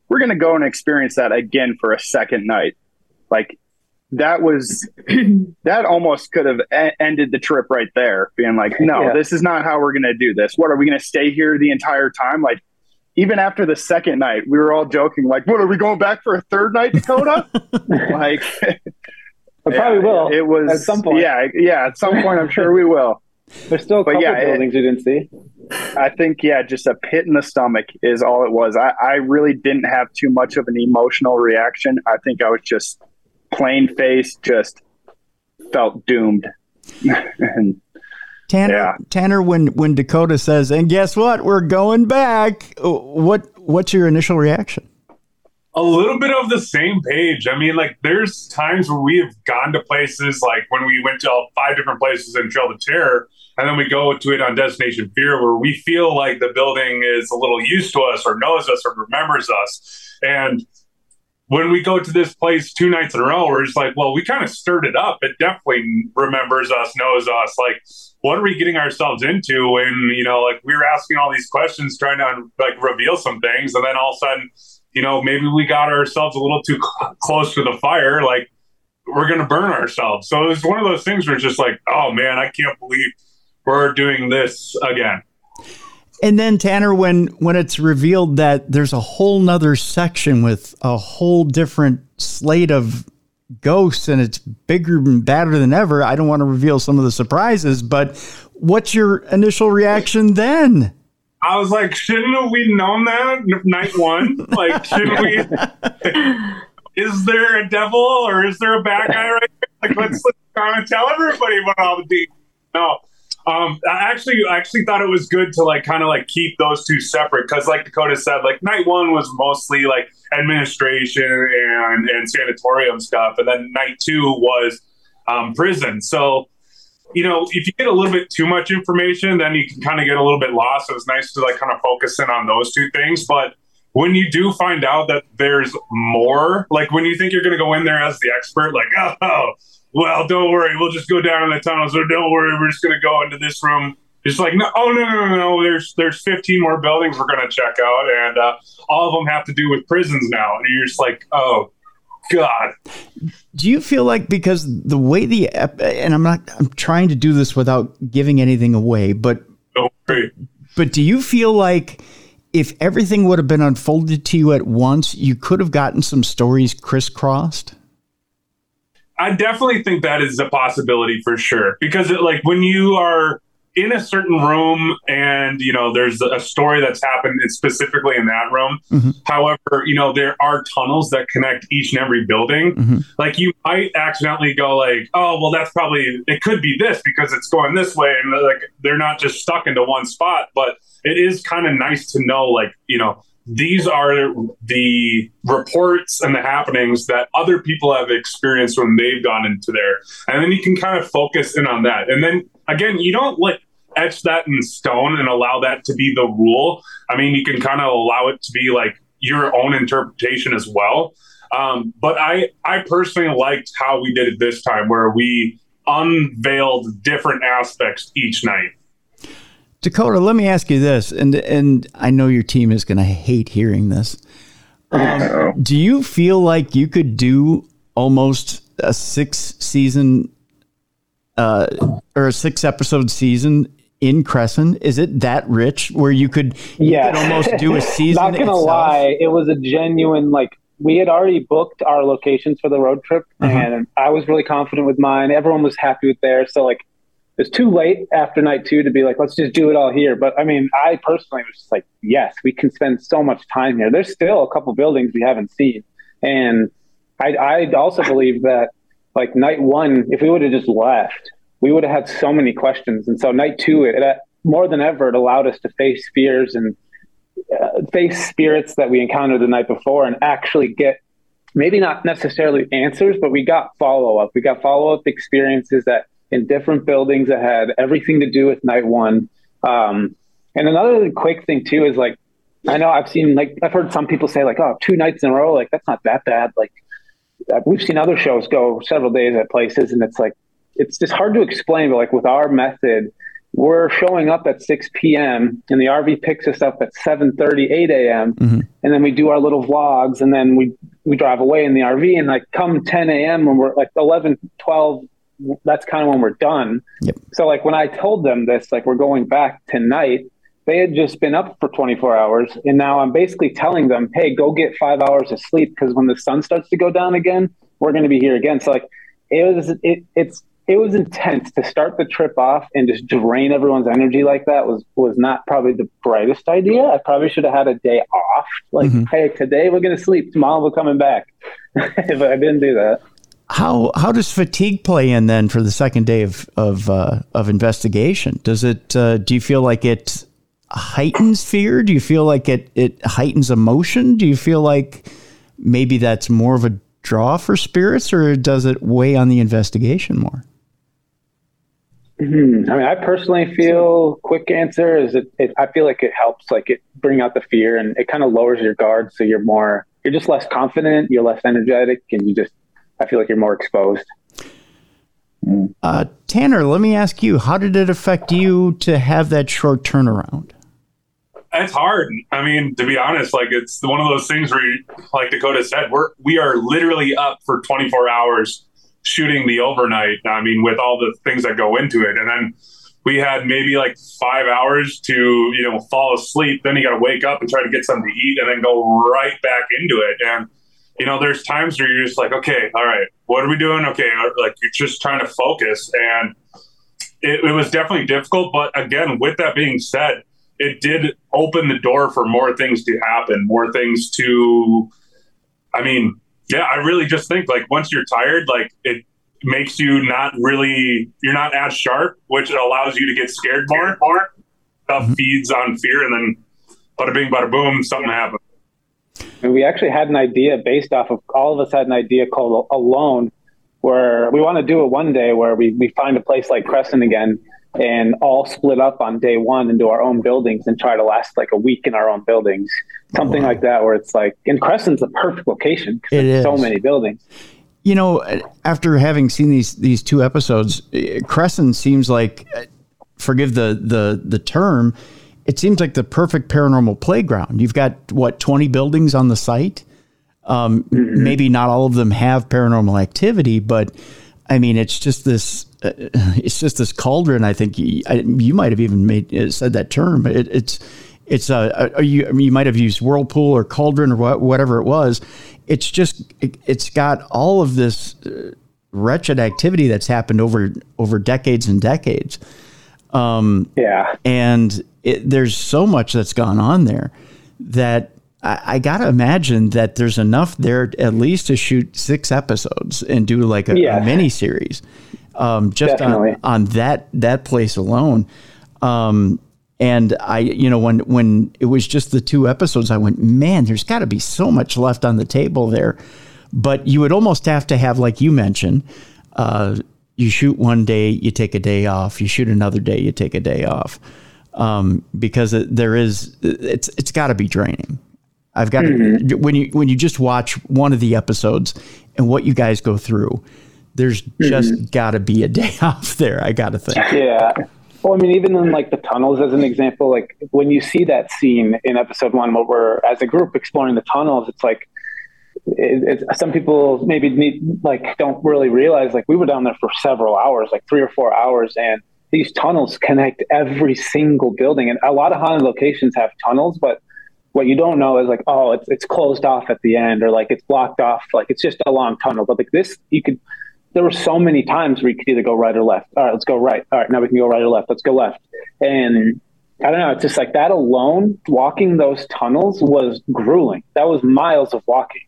Speaker 4: we're going to go and experience that again for a second night. Like that was, that almost could have a- ended the trip right there, being like, no, yeah. this is not how we're going to do this. What, are we going to stay here the entire time? Like, even after the second night, we were all joking, like, what, are we going back for a third night, Dakota? Like,
Speaker 2: we probably
Speaker 4: yeah,
Speaker 2: will.
Speaker 4: It was,
Speaker 2: at some point.
Speaker 4: Yeah, yeah, at some point, I'm sure we will.
Speaker 2: There's still a couple yeah, buildings it, you didn't see.
Speaker 4: I think, yeah, just a pit in the stomach is all it was. I, I really didn't have too much of an emotional reaction. I think I was just plain faced, just felt doomed. and,
Speaker 1: Tanner,
Speaker 4: yeah.
Speaker 1: Tanner, when, when Dakota says, and guess what, we're going back, what what's your initial reaction?
Speaker 5: A little bit of the same page. I mean, like, there's times where we have gone to places, like when we went to all five different places in Trail of Terror, and then we go to it on Destination Fear, where we feel like the building is a little used to us or knows us or remembers us. And when we go to this place two nights in a row, we're just like, well, we kind of stirred it up. It definitely remembers us, knows us. Like, what are we getting ourselves into? And, you know, like we were asking all these questions, trying to like reveal some things. And then all of a sudden, you know, maybe we got ourselves a little too cl- close to the fire. Like we're going to burn ourselves. So it was one of those things where it's just like, oh man, I can't believe we're doing this again.
Speaker 1: And then Tanner, when, when it's revealed that there's a whole nother section with a whole different slate of ghosts and it's bigger and badder than ever, I don't want to reveal some of the surprises, but what's your initial reaction then?
Speaker 5: I was like, shouldn't we known that night one? Like, shouldn't we? Is there a devil or is there a bad guy right here? Like, let's, let's kind of tell everybody about all the demons. No. Um, I actually, I actually thought it was good to like kind of like keep those two separate because, like Dakota said, like night one was mostly like administration and and sanatorium stuff, and then night two was um, prison. So, you know, if you get a little bit too much information, then you can kind of get a little bit lost. It was nice to like kind of focus in on those two things, but when you do find out that there's more, like when you think you're going to go in there as the expert, like oh. well, don't worry, we'll just go down in the tunnels, or don't worry, we're just going to go into this room. It's like, no, oh, no, no, no, no, there's there's fifteen more buildings we're going to check out, and uh, all of them have to do with prisons now. And you're just like, oh, God.
Speaker 1: Do you feel like, because the way the, and I'm not, I'm trying to do this without giving anything away, but,
Speaker 5: don't worry.
Speaker 1: But do you feel like if everything would have been unfolded to you at once, you could have gotten some stories crisscrossed?
Speaker 5: I definitely think that is a possibility for sure, because it, like when you are in a certain room and, you know, there's a story that's happened specifically in that room. Mm-hmm. However, you know, there are tunnels that connect each and every building. Mm-hmm. Like you might accidentally go like, oh, well, that's probably, it could be this because it's going this way. And like, they're not just stuck into one spot, but it is kind of nice to know, like, you know, these are the reports and the happenings that other people have experienced when they've gone into there. And then you can kind of focus in on that. And then again, you don't like etch that in stone and allow that to be the rule. I mean, you can kind of allow it to be like your own interpretation as well. Um, but I, I personally liked how we did it this time, where we unveiled different aspects each night.
Speaker 1: Dakota, let me ask you this, and and I know your team is going to hate hearing this. Um, do you feel like you could do almost a six season uh, or a six episode season in Crescent? Is it that rich where you could, you
Speaker 2: yeah.
Speaker 1: could almost do a season?
Speaker 2: Not gonna
Speaker 1: itself?
Speaker 2: lie, it was a genuine, like, we had already booked our locations for the road trip, uh-huh. and I was really confident with mine. Everyone was happy with theirs, so like. It's too late after night two to be like, let's just do it all here. But I mean, I personally was just like, yes, we can spend so much time here. There's still a couple buildings we haven't seen. And I, I also believe that like night one, if we would have just left, we would have had so many questions. And so night two, it, it more than ever, it allowed us to face fears and uh, face spirits that we encountered the night before and actually get maybe not necessarily answers, but we got follow-up. We got follow-up experiences that in different buildings that had everything to do with night one. Um, and another quick thing too is like, I know I've seen, like, I've heard some people say like, oh, two nights in a row, like that's not that bad. Like we've seen other shows go several days at places and it's like, it's just hard to explain, but like with our method, we're showing up at six p.m. and the R V picks us up at seven thirty, eight a.m. Mm-hmm. And then we do our little vlogs, and then we, we drive away in the R V, and like come ten a.m. when we're like eleven, twelve, that's kind of when we're done.
Speaker 1: Yep.
Speaker 2: So like when I told them this, like we're going back tonight, they had just been up for twenty-four hours. And now I'm basically telling them, hey, go get five hours of sleep, because when the sun starts to go down again, we're going to be here again. So like it was, it, it's, it was intense to start the trip off and just drain everyone's energy like that was, was not probably the brightest idea. I probably should have had a day off. Like, mm-hmm. hey, today we're going to sleep. Tomorrow we're coming back. But I didn't do that.
Speaker 1: How how does fatigue play in then for the second day of of uh, of investigation? Does it? Uh, do you feel like it heightens fear? Do you feel like it it heightens emotion? Do you feel like maybe that's more of a draw for spirits, or does it weigh on the investigation more?
Speaker 2: Mm-hmm. I mean, I personally feel, quick answer is it, it. I feel like it helps, like it bring out the fear, and it kind of lowers your guard, so you're more, you're just less confident, you're less energetic, and you just. I feel like you're more exposed.
Speaker 1: Uh, Tanner, let me ask you, how did it affect you to have that short turnaround?
Speaker 5: It's hard. I mean, to be honest, like it's one of those things where, you, like Dakota said, we're, we are literally up for twenty-four hours shooting the overnight. I mean, with all the things that go into it. And then we had maybe like five hours to, you know, fall asleep. Then you got to wake up and try to get something to eat and then go right back into it. And you know, there's times where you're just like, okay, all right, what are we doing? Okay, like you're just trying to focus. And it, it was definitely difficult. But again, with that being said, it did open the door for more things to happen, more things to, I mean, yeah, I really just think like once you're tired, like it makes you not really, you're not as sharp, which allows you to get scared more. more. Stuff mm-hmm. feeds on fear, and then bada bing, bada boom, something happens.
Speaker 2: And we actually had an idea based off of, all of us had an idea called Alone, where we want to do it one day where we, we find a place like Crescent again and all split up on day one into our own buildings and try to last like a week in our own buildings. Something wow. like that, where it's like, and Crescent's a perfect location because there's so many buildings.
Speaker 1: You know, after having seen these these two episodes, Crescent seems like, forgive the the the term, it seems like the perfect paranormal playground. You've got, what, twenty buildings on the site? Um, mm-hmm. Maybe not all of them have paranormal activity, but I mean, it's just this, uh, it's just this cauldron. I think you, I, you might have even made uh, said that term. It, it's, it's a, a you, I mean, you might have used whirlpool or cauldron or what, whatever it was. It's just, it, it's got all of this uh, wretched activity that's happened over, over decades and decades. Um,
Speaker 2: yeah.
Speaker 1: And it, there's so much that's gone on there that I, I got to imagine that there's enough there at least to shoot six episodes and do like a, yeah. a mini series, um, just on, on that, that place alone. Um, and I, you know, when, when it was just the two episodes, I went, man, there's got to be so much left on the table there, but you would almost have to have, like you mentioned, uh, you shoot one day, you take a day off, you shoot another day, you take a day off. Um, because it, there is, it's, it's gotta be draining. I've got mm-hmm. to, when you, when you just watch one of the episodes and what you guys go through, there's mm-hmm. just gotta be a day off there. I gotta think.
Speaker 2: Yeah. Well, I mean, even in like the tunnels as an example, like when you see that scene in episode one, where we're as a group exploring the tunnels, it's like, It, it, some people maybe need, like don't really realize, like we were down there for several hours, like three or four hours, and these tunnels connect every single building. And a lot of haunted locations have tunnels, but what you don't know is like, oh, it's it's closed off at the end, or like it's blocked off, like it's just a long tunnel. But like this, you could, there were so many times where you could either go right or left. All right, let's go right. All right, now we can go right or left. Let's go left. And I don't know, it's just like that alone, walking those tunnels was grueling. That was miles of walking.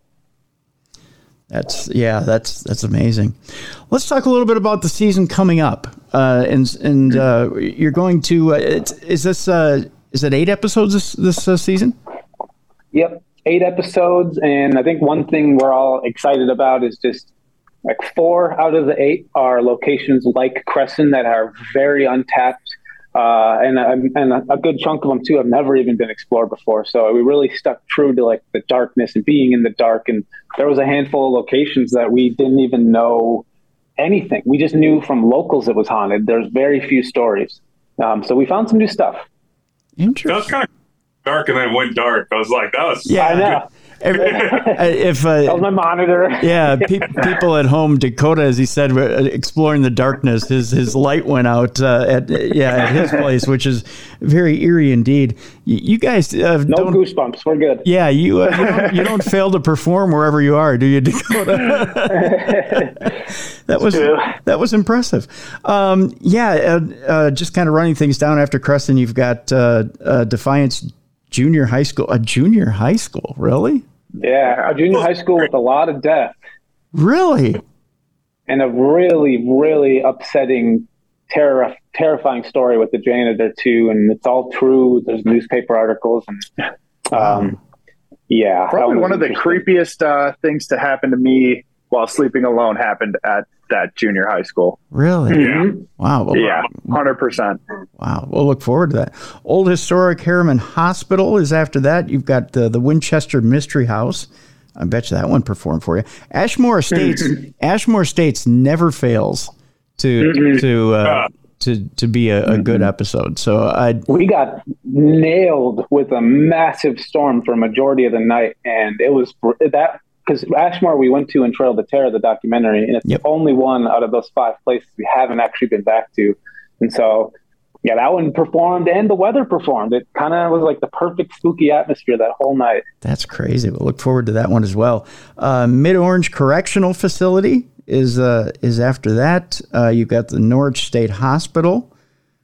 Speaker 1: That's yeah, that's that's amazing. Let's talk a little bit about the season coming up, uh, and and uh, you're going to. Uh, it's, is this uh, is it eight episodes this this uh, season?
Speaker 2: Yep, eight episodes, and I think one thing we're all excited about is just like four out of the eight are locations like Crescent that are very untapped. Uh, and and a good chunk of them too have never even been explored before. So we really stuck true to like the darkness and being in the dark. And there was a handful of locations that we didn't even know anything. We just knew from locals it was haunted. There's very few stories. Um, so we found some new stuff.
Speaker 1: Interesting.
Speaker 5: That was kind of dark and then went dark. I was like, that was
Speaker 1: yeah.
Speaker 2: I know.
Speaker 1: If, if uh,
Speaker 2: that was my monitor.
Speaker 1: yeah, pe- people at home, Dakota, as he said, were exploring the darkness. His his light went out uh, at yeah at his place, which is very eerie indeed. You, you guys uh,
Speaker 2: no
Speaker 1: don't,
Speaker 2: goosebumps. We're good.
Speaker 1: Yeah, you uh, you, don't, you don't fail to perform wherever you are, do you, Dakota? that was
Speaker 2: true.
Speaker 1: that was impressive. Um, yeah, uh, uh, just kind of running things down after Creston. You've got uh, uh, Defiance Junior High School, a junior high school, really?
Speaker 2: Yeah, a junior high school with a lot of death.
Speaker 1: Really?
Speaker 2: And a really, really upsetting, terror, terrifying story with the janitor too. And it's all true. There's newspaper articles. And um, yeah.
Speaker 4: Probably one of the creepiest uh, things to happen to me while sleeping alone happened at that junior high school.
Speaker 1: Really?
Speaker 2: Yeah.
Speaker 1: Wow. Well,
Speaker 4: yeah, one hundred percent.
Speaker 1: Wow. We'll look forward to that. Old Historic Harriman Hospital is after that. You've got the, the Winchester Mystery House. I bet you that one performed for you. Ashmore Estates. Ashmore Estates never fails to mm-hmm. to uh, to to be a, a good episode. So I
Speaker 2: we got nailed with a massive storm for a majority of the night, and it was that. Because Ashmore, we went to in Trail to Terror, the documentary, and it's yep. the only one out of those five places we haven't actually been back to. And so, yeah, that one performed, and the weather performed. It kind of was like the perfect spooky atmosphere that whole night.
Speaker 1: That's crazy. We'll look forward to that one as well. Uh, Mid-Orange Correctional Facility is uh, is after that. Uh, you've got the Norwich State Hospital.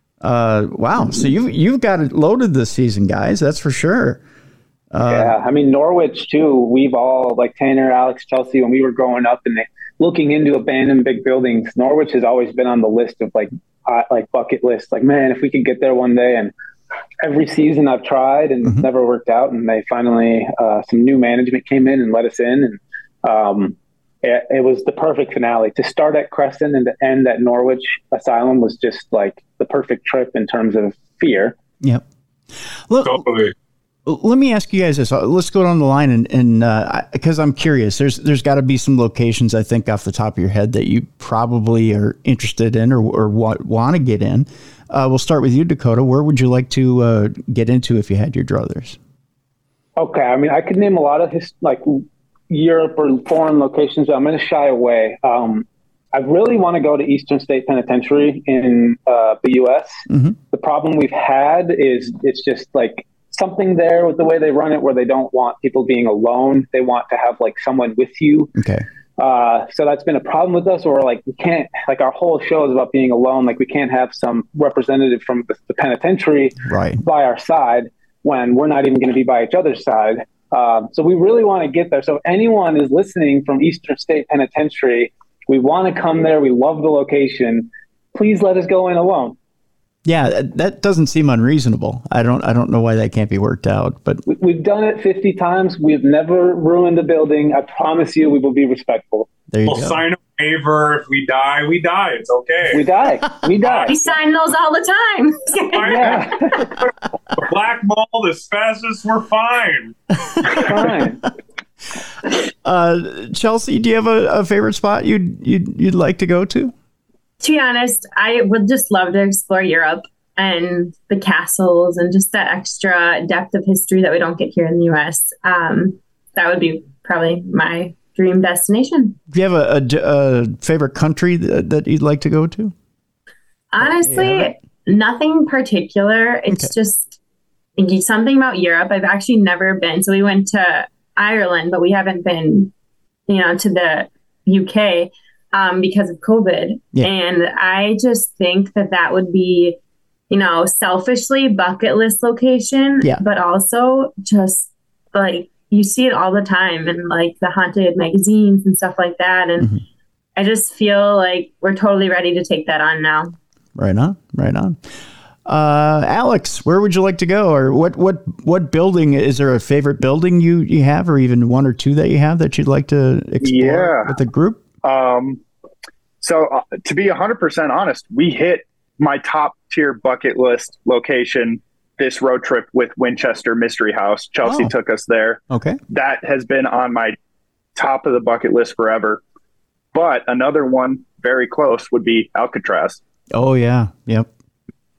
Speaker 1: Uh, wow. So you've, you've got it loaded this season, guys. That's for sure.
Speaker 2: Uh, yeah, I mean, Norwich, too, we've all, like Tanner, Alex, Chelsea, when we were growing up and they, looking into abandoned big buildings, Norwich has always been on the list of, like, uh, like bucket list. Like, man, if we could get there one day. And every season I've tried and mm-hmm. never worked out. And they finally, uh, some new management came in and let us in. And um, it, it was the perfect finale. To start at Creston and to end at Norwich Asylum was just, like, the perfect trip in terms of fear.
Speaker 1: Yep. Look.
Speaker 5: Totally.
Speaker 1: Let me ask you guys this. Let's go down the line, and and because uh, I'm curious, there's there's got to be some locations I think off the top of your head that you probably are interested in or or want, want to get in. Uh, we'll start with you, Dakota. Where would you like to uh, get into if you had your druthers?
Speaker 2: Okay, I mean, I could name a lot of his, like Europe or foreign locations. I'm going to shy away. Um, I really want to go to Eastern State Penitentiary in uh, the U S Mm-hmm. The problem we've had is it's just like something there with the way they run it where they don't want people being alone. They want to have like someone with you.
Speaker 1: Okay.
Speaker 2: Uh, so that's been a problem with us, or like we can't, like our whole show is about being alone. Like we can't have some representative from the, the penitentiary
Speaker 1: right.
Speaker 2: by our side when we're not even going to be by each other's side. Um, so we really want to get there. So if anyone is listening from Eastern State Penitentiary, we want to come there. We love the location. Please let us go in alone.
Speaker 1: Yeah, that doesn't seem unreasonable. I don't I don't know why that can't be worked out. But
Speaker 2: we've done it fifty times. We've never ruined the building. I promise you we will be respectful.
Speaker 1: There you
Speaker 5: we'll
Speaker 1: go.
Speaker 5: Sign a waiver. If we die, we die. It's okay.
Speaker 2: We die. We die.
Speaker 3: We sign those all the time.
Speaker 2: Yeah.
Speaker 5: Black mold, asbestos, we're fine.
Speaker 2: Fine.
Speaker 1: Uh, Chelsea, do you have a, a favorite spot you'd, you'd you'd like to go to?
Speaker 3: To be honest, I would just love to explore Europe and the castles and just that extra depth of history that we don't get here in the U S. Um, that would be probably my dream destination.
Speaker 1: Do you have a, a, a favorite country that, that you'd like to go to?
Speaker 3: Honestly, yeah. Nothing particular. It's okay. Just something about Europe. I've actually never been. So we went to Ireland, but we haven't been, you know, to the U K. Um, because of COVID. Yeah. And I just think that that would be, you know, selfishly bucket list location,
Speaker 1: yeah.
Speaker 3: but also just like you see it all the time in like the haunted magazines and stuff like that. And mm-hmm. I just feel like we're totally ready to take that on now.
Speaker 1: Right on, right on. Uh, Alex, where would you like to go? Or what, what, what building, is there a favorite building you, you have, or even one or two that you have that you'd like to explore
Speaker 4: yeah.
Speaker 1: with the group?
Speaker 4: Um, so uh, to be one hundred percent honest, we hit my top tier bucket list location this road trip with Winchester Mystery House. Chelsea oh. took us there.
Speaker 1: Okay.
Speaker 4: That has been on my top of the bucket list forever. But another one very close would be Alcatraz.
Speaker 1: Oh, yeah. Yep.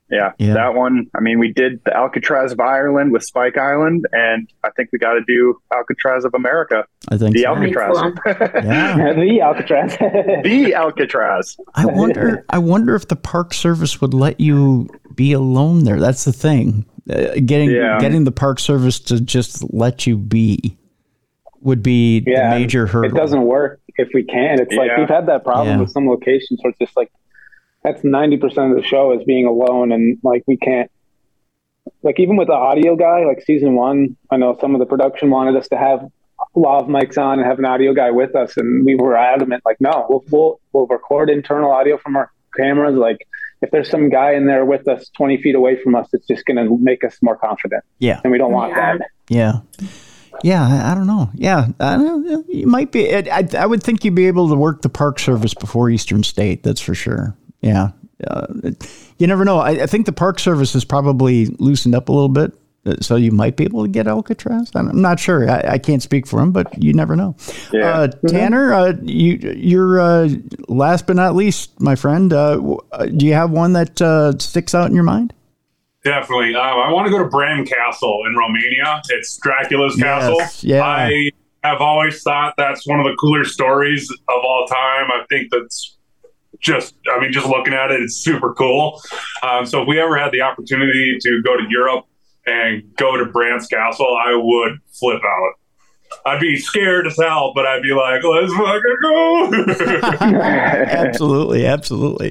Speaker 4: Yeah,
Speaker 1: Yeah.
Speaker 4: that one. I mean, we did the Alcatraz of Ireland with Spike Island, and I think we got to do Alcatraz of America.
Speaker 1: I think
Speaker 4: The
Speaker 1: so.
Speaker 4: Alcatraz.
Speaker 3: Cool.
Speaker 1: Yeah.
Speaker 2: The Alcatraz.
Speaker 4: The Alcatraz.
Speaker 1: I wonder. I wonder if the Park Service would let you be alone there. That's the thing. Uh, getting
Speaker 4: Yeah.
Speaker 1: getting the Park Service to just let you be would be
Speaker 2: Yeah,
Speaker 1: the major hurdle.
Speaker 2: It doesn't work if we can. It's like
Speaker 4: Yeah.
Speaker 2: we've had that problem
Speaker 1: Yeah.
Speaker 2: with some locations where it's just like that's ninety percent of the show is being alone, and like we can't. Like even with the audio guy, like season one, I know some of the production wanted us to have lav mics on and have an audio guy with us, and we were adamant, like, no, we'll we'll, we'll record internal audio from our cameras. Like if there's some guy in there with us twenty feet away from us, it's just going to make us more confident.
Speaker 1: Yeah.
Speaker 2: And we don't want
Speaker 3: Yeah.
Speaker 2: that.
Speaker 1: Yeah. Yeah, I, I don't know. Yeah, I don't know. You might be. I, I, I would think you'd be able to work the Park Service before Eastern State. That's for sure. Yeah. Uh, you never know. I, I think the Park Service has probably loosened up a little bit, uh, so you might be able to get Alcatraz. I'm I'm not sure. I, I can't speak for him, but you never know.
Speaker 4: Yeah.
Speaker 1: Uh, Tanner, uh, you, you're uh, last but not least, my friend. Uh, w- uh, do you have one that uh, sticks out in your mind?
Speaker 5: Definitely. Um, I want to go to Bran Castle in Romania. It's Dracula's castle.
Speaker 1: Yes, yeah.
Speaker 5: I have always thought that's one of the cooler stories of all time. I think that's just, I mean, just looking at it, it's super cool. Um, so if we ever had the opportunity to go to Europe and go to Bran's castle, I would flip out. I'd be scared as hell, but I'd be like, let's fucking go.
Speaker 1: Absolutely, absolutely.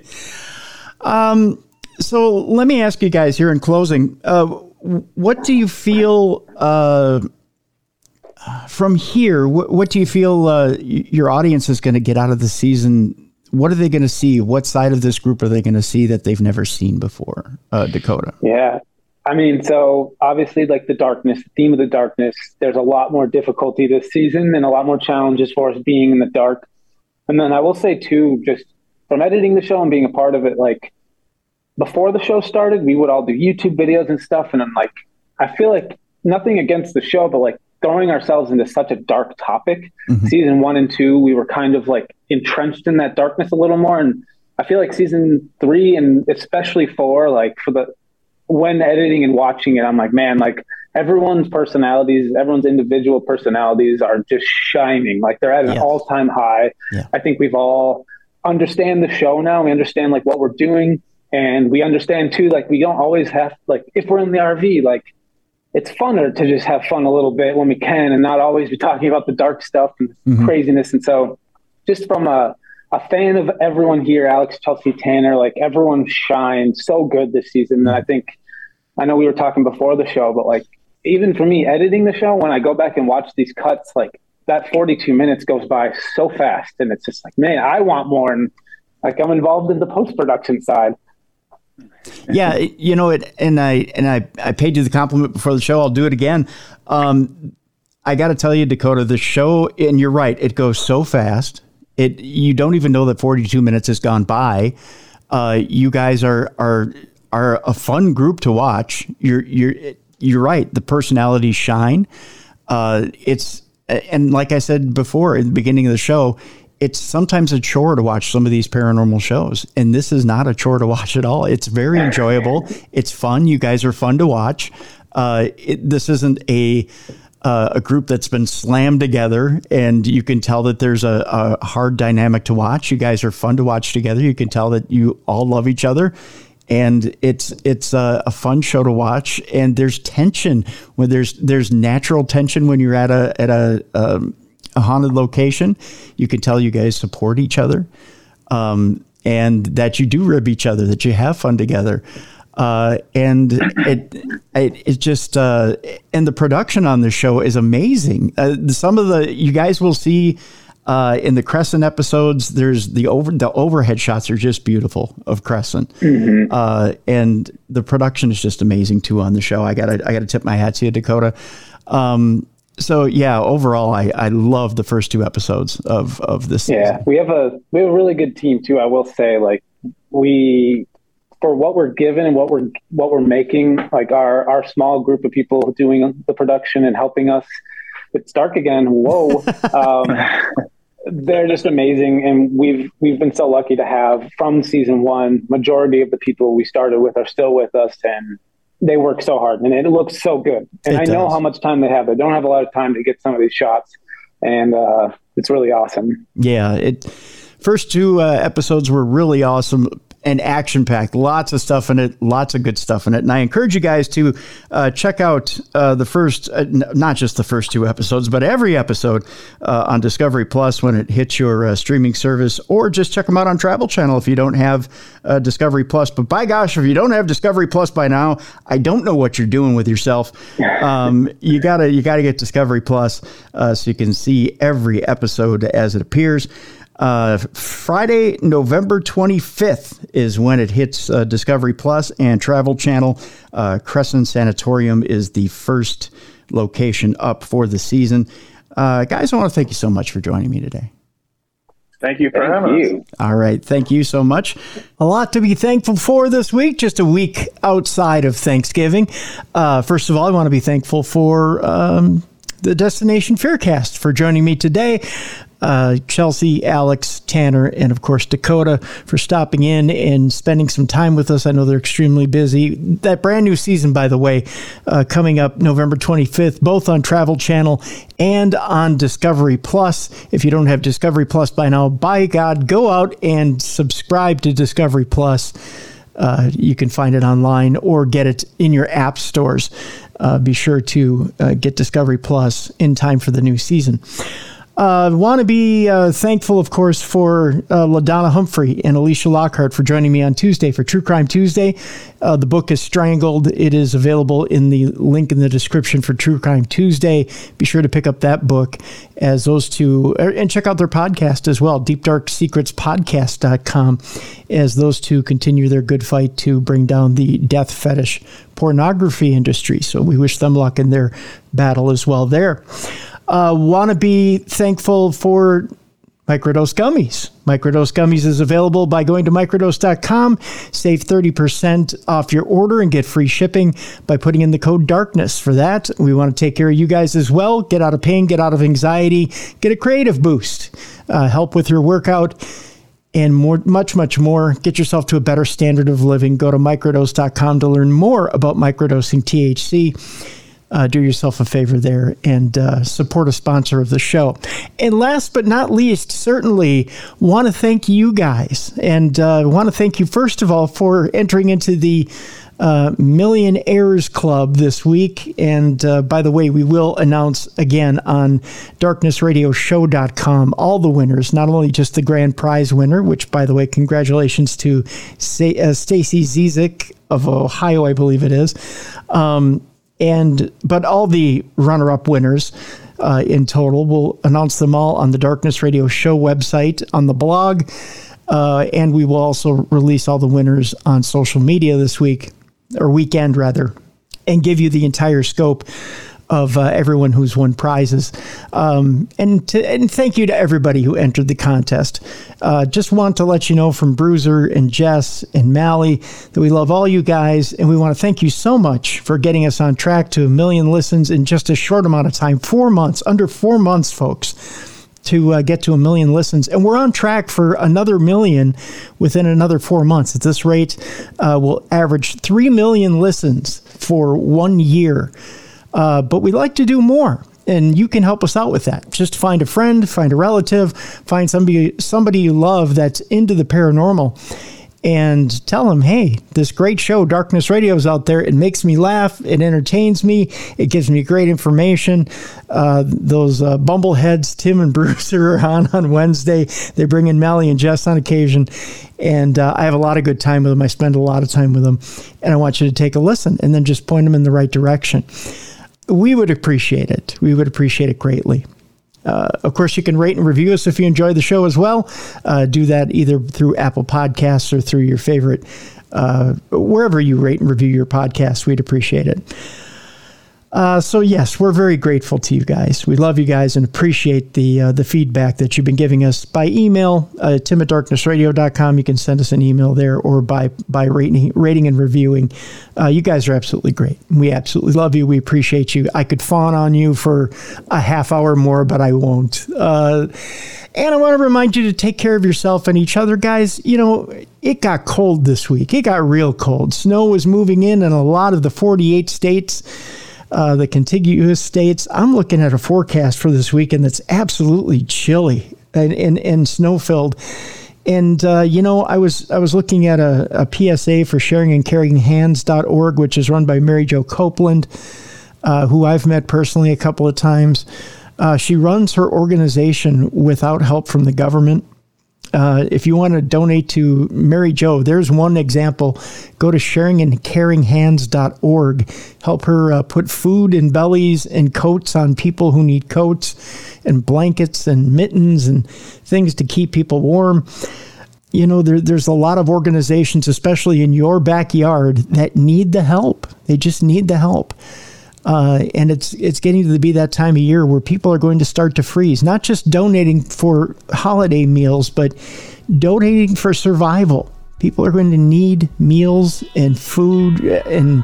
Speaker 1: Um, so let me ask you guys here in closing, uh, what do you feel uh, from here? What, what do you feel uh, y- your audience is going to get out of the season? What are they going to see? What side of this group are they going to see that they've never seen before, uh, Dakota?
Speaker 2: Yeah. I mean, so obviously, like the darkness, the theme of the darkness, there's a lot more difficulty this season and a lot more challenges for us being in the dark. And then I will say, too, just from editing the show and being a part of it, like before the show started, we would all do YouTube videos and stuff. And I'm like, I feel like nothing against the show, but like throwing ourselves into such a dark topic.
Speaker 1: Mhm.
Speaker 2: Season one and two, we were kind of like entrenched in that darkness a little more. And I feel like season three and especially four, like for the, when editing and watching it, I'm like, man, like everyone's personalities, everyone's individual personalities are just shining. Like they're at an
Speaker 1: Yes.
Speaker 2: all-time high.
Speaker 1: Yeah.
Speaker 2: I think we've all understand the show now. We understand like what we're doing. And we understand too, like we don't always have, like if we're in the R V, like it's funner to just have fun a little bit when we can and not always be talking about the dark stuff and
Speaker 1: Mhm.
Speaker 2: craziness. And so just from a, a fan of everyone here, Alex, Chelsea, Tanner, like everyone shined so good this season. And I think, I know we were talking before the show, but like even for me editing the show, when I go back and watch these cuts, like that forty-two minutes goes by so fast. And it's just like, man, I want more. And like I'm involved in the post-production side.
Speaker 1: Yeah, you know it, and I and I, I paid you the compliment before the show. I'll do it again. Um, I got to tell you, Dakota, the show, and you're right, it goes so fast. It you don't even know that forty-two minutes has gone by. Uh, you guys are are are a fun group to watch. You're you're you're right. The personalities shine. Uh, it's and like I said before at the beginning of the show, it's sometimes a chore to watch some of these paranormal shows, and this is not a chore to watch at all. It's very enjoyable. It's fun. You guys are fun to watch. Uh, it, this isn't a uh, a group that's been slammed together, and you can tell that there's a, a hard dynamic to watch. You guys are fun to watch together. You can tell that you all love each other, and it's it's a, a fun show to watch. And there's tension when there's there's natural tension when you're at a at a um, a haunted location. You can tell you guys support each other, um, and that you do rib each other, that you have fun together. Uh, and it, it, it just, uh, and the production on this show is amazing. Uh, some of the, you guys will see, uh, in the Crescent episodes, there's the over, the overhead shots are just beautiful of Crescent. Mm-hmm. Uh, and the production is just amazing too on the show. I gotta, I gotta tip my hat to you, Dakota. Um, So yeah, overall, I, I love the first two episodes of, of this season.
Speaker 2: Yeah, we have a we have a really good team too. I will say, like we for what we're given and what we're what we're making, like our our small group of people doing the production and helping us. It's dark again. Whoa. um, they're just amazing. And we've, we've been so lucky to have from season one, majority of the people we started with are still with us, and they work so hard and it looks so good. And it I does. know how much time they have. They don't have a lot of time to get some of these shots, and uh, it's really awesome.
Speaker 1: Yeah. It first two uh, episodes were really awesome and action-packed. Lots of stuff in it, lots of good stuff in it. And I encourage you guys to uh, check out uh, the first, uh, n- not just the first two episodes, but every episode uh, on Discovery Plus when it hits your uh, streaming service, or just check them out on Travel Channel if you don't have uh, Discovery Plus. But by gosh, if you don't have Discovery Plus by now, I don't know what you're doing with yourself. Um, you gotta, you gotta get Discovery Plus uh, so you can see every episode as it appears. Uh, Friday, November twenty-fifth is when it hits uh, Discovery Plus and Travel Channel. Uh, Crescent Sanatorium is the first location up for the season. Uh, guys, I want to thank you so much for joining me today.
Speaker 4: Thank you for
Speaker 2: thank
Speaker 4: having
Speaker 2: you.
Speaker 4: us.
Speaker 1: All right. Thank you so much. A lot to be thankful for this week, just a week outside of Thanksgiving. Uh, first of all, I want to be thankful for um, the Destination Fearcast for joining me today. Uh, Chelsea, Alex, Tanner, and of course Dakota for stopping in and spending some time with us. I know they're extremely busy. That brand new season, by the way, uh, coming up November twenty-fifth, both on Travel Channel and on Discovery Plus. If you don't have Discovery Plus by now, by God, go out and subscribe to Discovery Plus. Uh, you can find it online or get it in your app stores. Uh, be sure to uh, get Discovery Plus in time for the new season. Uh, want to be uh, thankful, of course, for uh, LaDonna Humphrey and Alicia Lockhart for joining me on Tuesday for True Crime Tuesday. Uh, the book is Strangled. It is available in the link in the description for True Crime Tuesday. Be sure to pick up that book as those two, and check out their podcast as well, deep dark secrets podcast dot com, as those two continue their good fight to bring down the death fetish pornography industry. So we wish them luck in their battle as well there. Uh, want to be thankful for Microdose Gummies. Microdose Gummies is available by going to microdose dot com. Save thirty percent off your order and get free shipping by putting in the code DARKNESS. For that, we want to take care of you guys as well. Get out of pain, get out of anxiety, get a creative boost, uh, help with your workout, and more, much, much more. Get yourself to a better standard of living. Go to microdose dot com to learn more about microdosing T H C. Uh, do yourself a favor there and uh, support a sponsor of the show. And last but not least, certainly want to thank you guys. And uh, want to thank you, first of all, for entering into the uh, Millionaires Club this week. And uh, by the way, we will announce again on darkness radio show dot com all the winners, not only just the grand prize winner, which, by the way, congratulations to St- uh, Stacy Zizek of Ohio, I believe it is. Um, And but all the runner-up winners uh, in total, we'll announce them all on the Darkness Radio Show website, on the blog, uh, and we will also release all the winners on social media this week, or weekend rather, and give you the entire scope of uh, everyone who's won prizes. Um, and, to, and thank you to everybody who entered the contest. Uh, just want to let you know from Bruiser and Jess and Mally that we love all you guys, and we want to thank you so much for getting us on track to a million listens in just a short amount of time. Four months, under four months, folks, to uh, get to a million listens. And we're on track for another million within another four months. At this rate, uh, we'll average three million listens for one year. Uh, but we'd like to do more, and you can help us out with that. Just find a friend, find a relative, find somebody somebody you love that's into the paranormal, and tell them, hey, this great show, Darkness Radio, is out there. It makes me laugh. It entertains me. It gives me great information. Uh, those uh, bumbleheads, Tim and Bruce, are on on Wednesday. They bring in Mally and Jess on occasion, and uh, I have a lot of good time with them. I spend a lot of time with them, and I want you to take a listen and then just point them in the right direction. We would appreciate it. We would appreciate it greatly. Uh, of course, you can rate and review us if you enjoy the show as well. Uh, do that either through Apple Podcasts or through your favorite, uh, wherever you rate and review your podcasts. We'd appreciate it. Uh, so yes, we're very grateful to you guys. We love you guys and appreciate the uh, the feedback that you've been giving us by email, uh, tim at darkness radio dot com. You can send us an email there, or by by rating, rating and reviewing. Uh, you guys are absolutely great. We absolutely love you. We appreciate you. I could fawn on you for a half hour more, but I won't. Uh, and I want to remind you to take care of yourself and each other, guys. You know, it got cold this week. It got real cold. Snow was moving in in a lot of the forty-eight states. Uh, the contiguous states. I'm looking at a forecast for this weekend that's absolutely chilly and, and, and snow-filled. And, uh, you know, I was I was looking at a, a P S A for sharing and caring hands dot org, which is run by Mary Jo Copeland, uh, who I've met personally a couple of times. Uh, she runs her organization without help from the government. Uh, if you want to donate to Mary Jo, there's one example. Go to sharing and caring hands dot org. Help her uh, put food in bellies and coats on people who need coats, and blankets and mittens and things to keep people warm. You know, there, there's a lot of organizations, especially in your backyard, that need the help. They just need the help. Uh, and it's it's getting to be that time of year where people are going to start to freeze, not just donating for holiday meals, but donating for survival. People are going to need meals and food and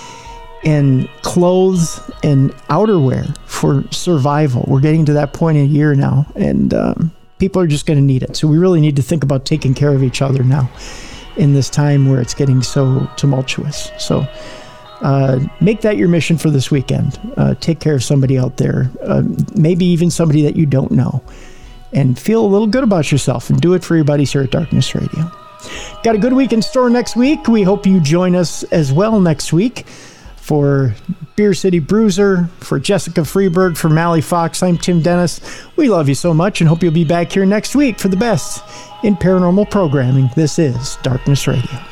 Speaker 1: and clothes and outerwear for survival. We're getting to that point in a year now, and um, people are just going to need it. So we really need to think about taking care of each other now in this time where it's getting so tumultuous. So Uh, make that your mission for this weekend. Uh, take care of somebody out there, uh, maybe even somebody that you don't know, and feel a little good about yourself, and do it for your buddies here at Darkness Radio. Got a good week in store next week. We hope you join us as well next week. For Beer City Bruiser, for Jessica Freeberg, for Mally Fox, I'm Tim Dennis. We love you so much and hope you'll be back here next week for the best in paranormal programming. This is Darkness Radio.